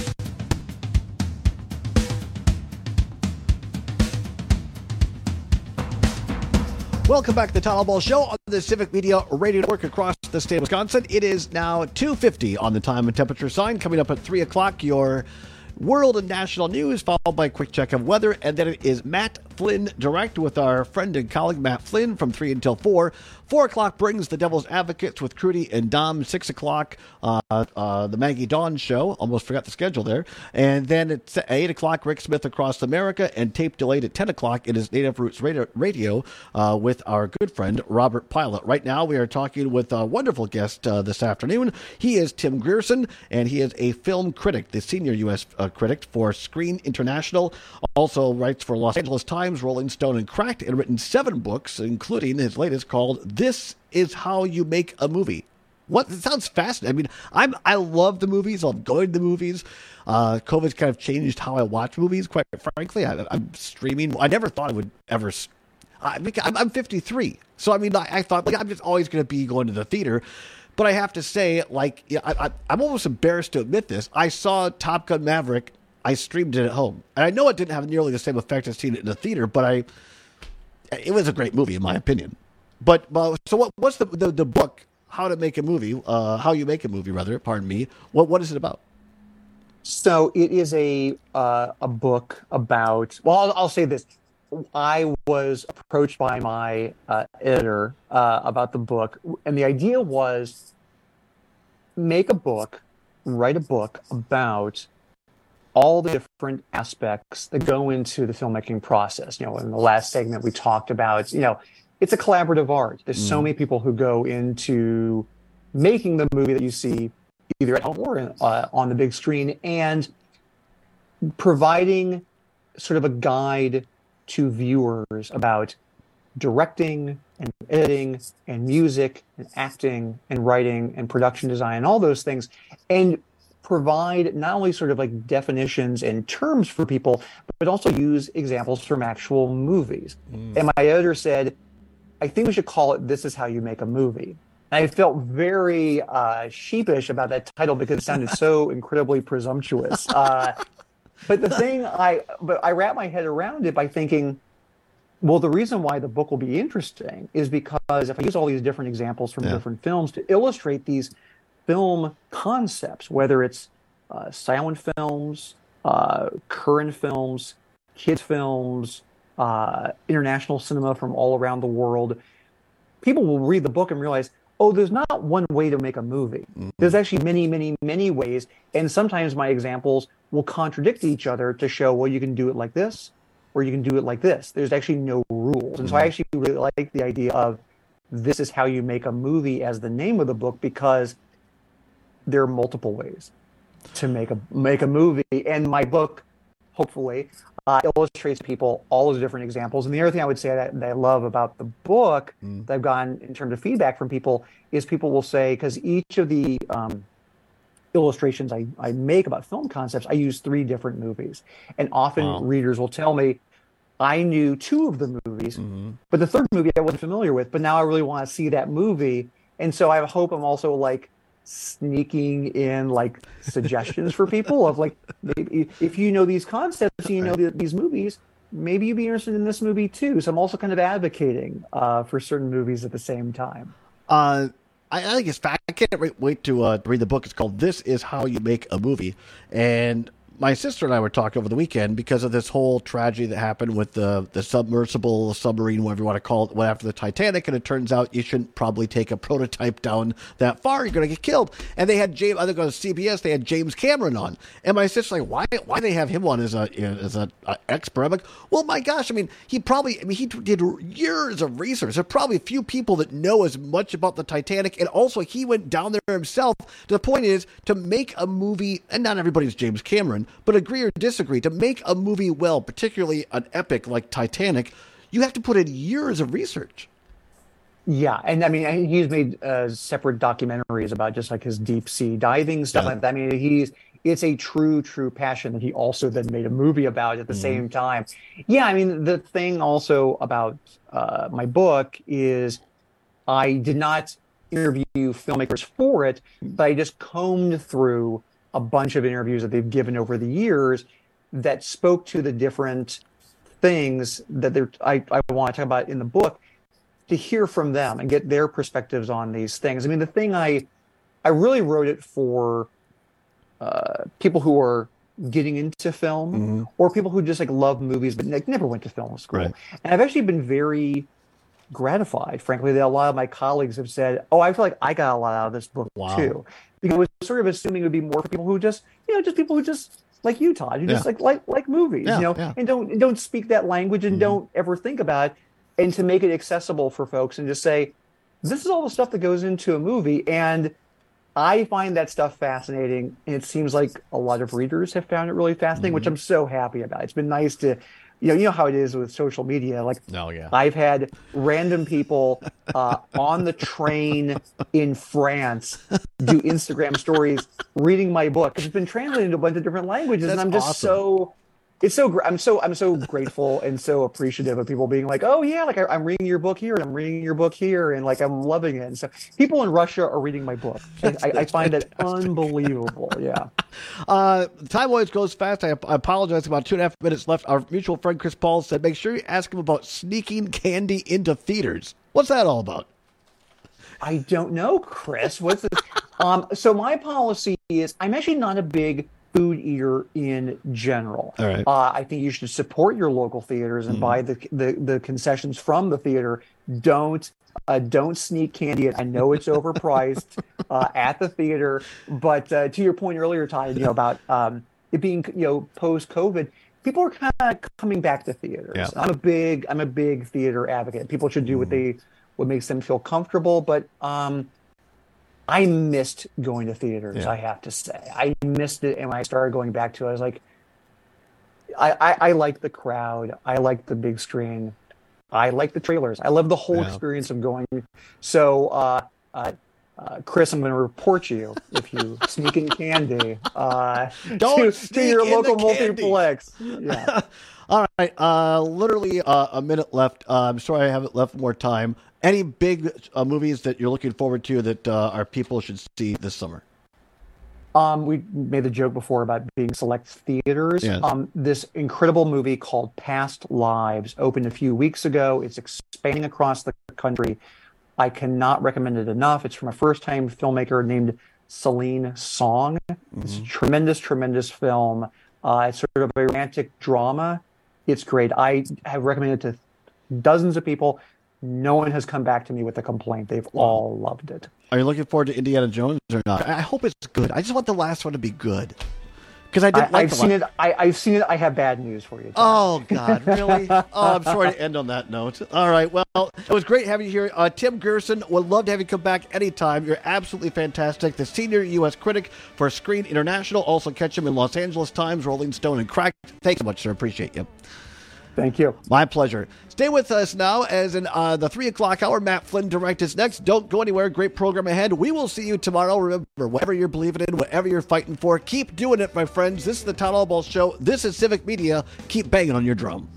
Welcome back to the Town Ball Show on the Civic Media Radio Network across the state of Wisconsin. It is now two fifty on the time and temperature sign. Coming up at three o'clock, your world and national news, followed by a quick check of weather. And then it is Matt Flynn Direct with our friend and colleague Matt Flynn from three until four. Four o'clock brings the Devil's Advocates with Crudy and Dom. Six o'clock, uh, uh, the Maggie Dawn Show. Almost forgot the schedule there. And then it's eight o'clock, Rick Smith Across America. And tape delayed at ten o'clock, it is Native Roots Radio, radio uh, with our good friend Robert Pilot. Right now, we are talking with a wonderful guest uh, this afternoon. He is Tim Grierson, and he is a film critic, the senior U S uh, critic for Screen International. Also writes for Los Angeles Times, Rolling Stone, and Cracked, and written seven books, including his latest called This Is How You Make a Movie. What? It sounds fascinating. I mean, I'm, I love the movies. I love going to the movies. Uh, COVID's kind of changed how I watch movies, quite frankly. I, I'm streaming. I never thought I would ever... I mean, I'm fifty-three. So, I mean, I, I thought, like, I'm just always going to be going to the theater. But I have to say, like, yeah, I, I, I'm almost embarrassed to admit this. I saw Top Gun Maverick. I streamed it at home. And I know it didn't have nearly the same effect as seeing it in the theater, but I, it was a great movie, in my opinion. But, uh, so what, what's the, the, the book, How to Make a Movie, uh, How You Make a Movie, rather, pardon me. What What is it about? So it is a uh, a book about, well, I'll, I'll say this. I was approached by my uh, editor uh, about the book, and the idea was make a book, write a book about all the different aspects that go into the filmmaking process. You know, in the last segment we talked about, you know, it's a collaborative art. There's mm. so many people who go into making the movie that you see either at home or uh, on the big screen, and providing sort of a guide to viewers about directing and editing and music and acting and writing and production design, all those things, and provide not only sort of like definitions and terms for people, but also use examples from actual movies. Mm. And my editor said, I think we should call it This Is How You Make a Movie. And I felt very uh, sheepish about that title because it sounded so incredibly presumptuous. Uh, but the thing I, but I wrapped my head around it by thinking, well, the reason why the book will be interesting is because if I use all these different examples from yeah. different films to illustrate these film concepts, whether it's uh, silent films, uh, current films, kids films, uh, international cinema from all around the world, people will read the book and realize, oh, there's not one way to make a movie. Mm-hmm. There's actually many, many, many ways. And sometimes my examples will contradict each other to show, well, you can do it like this, or you can do it like this. There's actually no rules. And so I actually really like the idea of This Is How You Make a Movie as the name of the book, because there are multiple ways to make a make a movie. And my book, hopefully, uh, illustrates people all those different examples. And the other thing I would say that, that I love about the book mm. that I've gotten in terms of feedback from people is people will say, because each of the um, illustrations I, I make about film concepts, I use three different movies. And often Wow. readers will tell me, I knew two of the movies, Mm-hmm. but the third movie I wasn't familiar with, but now I really want to see that movie. And so I hope I'm also like sneaking in like suggestions for people of like, maybe if you know these concepts, you know the, these movies, maybe you'd be interested in this movie too. So I'm also kind of advocating uh, for certain movies at the same time. Uh, I, I think it's fact. I can't wait, wait to uh, read the book. It's called "This Is How You Make a Movie," and my sister and I were talking over the weekend because of this whole tragedy that happened with the the submersible submarine, whatever you want to call it, went after the Titanic, and it turns out you shouldn't probably take a prototype down that far. You're going to get killed. And they had James, I think on C B S, they had James Cameron on, and my sister's like, why? Why they have him on as a as a, a expert? I'm like, well, my gosh, I mean, he probably, I mean, he did years of research. There are probably a few people that know as much about the Titanic, and also he went down there himself. The point is to make a movie, and not everybody's James Cameron, but agree or disagree, to make a movie well, particularly an epic like Titanic, you have to put in years of research. Yeah, and I mean, he's made uh, separate documentaries about just like his deep sea diving stuff Yeah. like that. I mean, he's it's a true, true passion that he also then made a movie about at the Mhm. same time. Yeah, I mean, the thing also about uh, my book is I did not interview filmmakers for it, but I just combed through a bunch of interviews that they've given over the years that spoke to the different things that they're, I, I want to talk about in the book, to hear from them and get their perspectives on these things. I mean, the thing I, I really wrote it for uh, people who are getting into film Mm-hmm. or people who just like love movies but like, never went to film school. Right. And I've actually been very gratified, frankly, that a lot of my colleagues have said, oh, I feel like I got a lot out of this book Wow. too. Because I was sort of assuming it would be more for people who just, you know, just people who just like you, Todd, who just Yeah. like like like movies, Yeah, you know, yeah. and don't don't speak that language and don't ever think about it, and to make it accessible for folks and just say, this is all the stuff that goes into a movie, and I find that stuff fascinating, and it seems like a lot of readers have found it really fascinating, which I'm so happy about. It's been nice to, you know, you know how it is with social media. Like, Oh, yeah. I've had random people uh, on the train in France do Instagram stories reading my book. It's been translated into a bunch of different languages, That's and I'm just awesome. so. It's so gr- I'm so I'm so grateful and so appreciative of people being like, oh yeah, like I, I'm reading your book here and I'm reading your book here and like I'm loving it. And so people in Russia are reading my book. I, I, I find it unbelievable. Yeah. Uh, time always goes fast. I, I apologize. About two and a half minutes left. Our mutual friend Chris Paul said, make sure you ask him about sneaking candy into theaters. What's that all about? I don't know, Chris. What's this? um, so my policy is I'm actually not a big food eater in general. All right. Uh, I think you should support your local theaters and Mhm. buy the, the the concessions from the theater. Don't uh, don't sneak candy in. I know it's overpriced uh, at the theater, but uh, to your point earlier, Todd, you know about um, it being you know post COVID, people are kind of coming back to theaters. Yeah. I'm a big I'm a big theater advocate. People should do what they what makes them feel comfortable, but um, I missed going to theaters, Yeah. I have to say. I missed it, and when I started going back to it, I was like, I, I, I like the crowd. I like the big screen. I like the trailers. I love the whole Yeah. experience of going. So, uh, uh, uh, Chris, I'm going to report you if you sneak in candy uh, Don't to, to sneak your in the local candy. multiplex. Yeah. All right. Uh, literally uh, a minute left. Uh, I'm sorry I haven't left more time. Any big uh, movies that you're looking forward to that uh, our people should see this summer? Um, we made the joke before about being select theaters. Yes. Um, this incredible movie called Past Lives opened a few weeks ago. It's expanding across the country. I cannot recommend it enough. It's from a first-time filmmaker named Celine Song. It's a tremendous, tremendous film. Uh, it's sort of a romantic drama. It's great. I have recommended it to dozens of people. No one has come back to me with a complaint. They've all loved it. Are you looking forward to Indiana Jones or not? I hope it's good. I just want the last one to be good. Because I didn't I, like I've the seen one. it. I, I've seen it. I have bad news for you. Tom. Oh, God, really? Oh, I'm sorry to end on that note. All right, well, it was great having you here. Uh, Tim Gerson, would love to have you come back anytime. You're absolutely fantastic. The senior U S critic for Screen International. Also catch him in Los Angeles Times, Rolling Stone, and Cracked. Thanks so much, sir. Appreciate you. Thank you. My pleasure. Stay with us now as in uh, the three o'clock hour. Matt Flynn Direct is next. Don't go anywhere. Great program ahead. We will see you tomorrow. Remember, whatever you're believing in, whatever you're fighting for, keep doing it, my friends. This is the Town Hall Ball Show. This is Civic Media. Keep banging on your drum.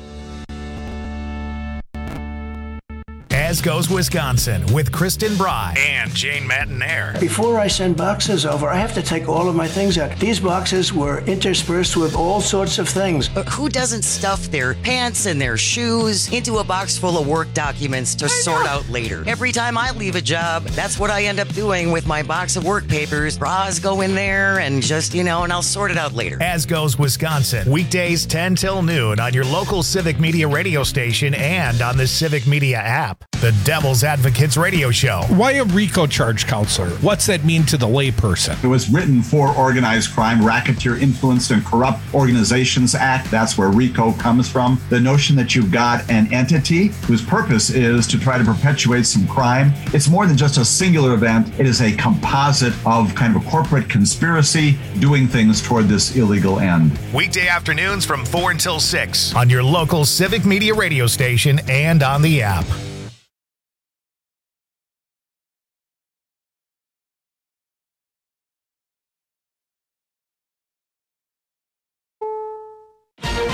As Goes Wisconsin with Kristen Bry and Jane Matinaire. Before I send boxes over, I have to take all of my things out. These boxes were interspersed with all sorts of things. But who doesn't stuff their pants and their shoes into a box full of work documents to sort out later? Every time I leave a job, that's what I end up doing with my box of work papers. Bras go in there and just, you know, and I'll sort it out later. As Goes Wisconsin, weekdays ten till noon on your local Civic Media radio station and on the Civic Media app. The Devil's Advocates Radio Show. Why a RICO charge counselor? What's that mean to the layperson? It was written for Organized Crime, Racketeer Influenced and Corrupt Organizations Act. That's where RICO comes from. The notion that you've got an entity whose purpose is to try to perpetuate some crime. It's more than just a singular event. It is a composite of kind of a corporate conspiracy doing things toward this illegal end. Weekday afternoons from four until six on your local Civic Media radio station and on the app.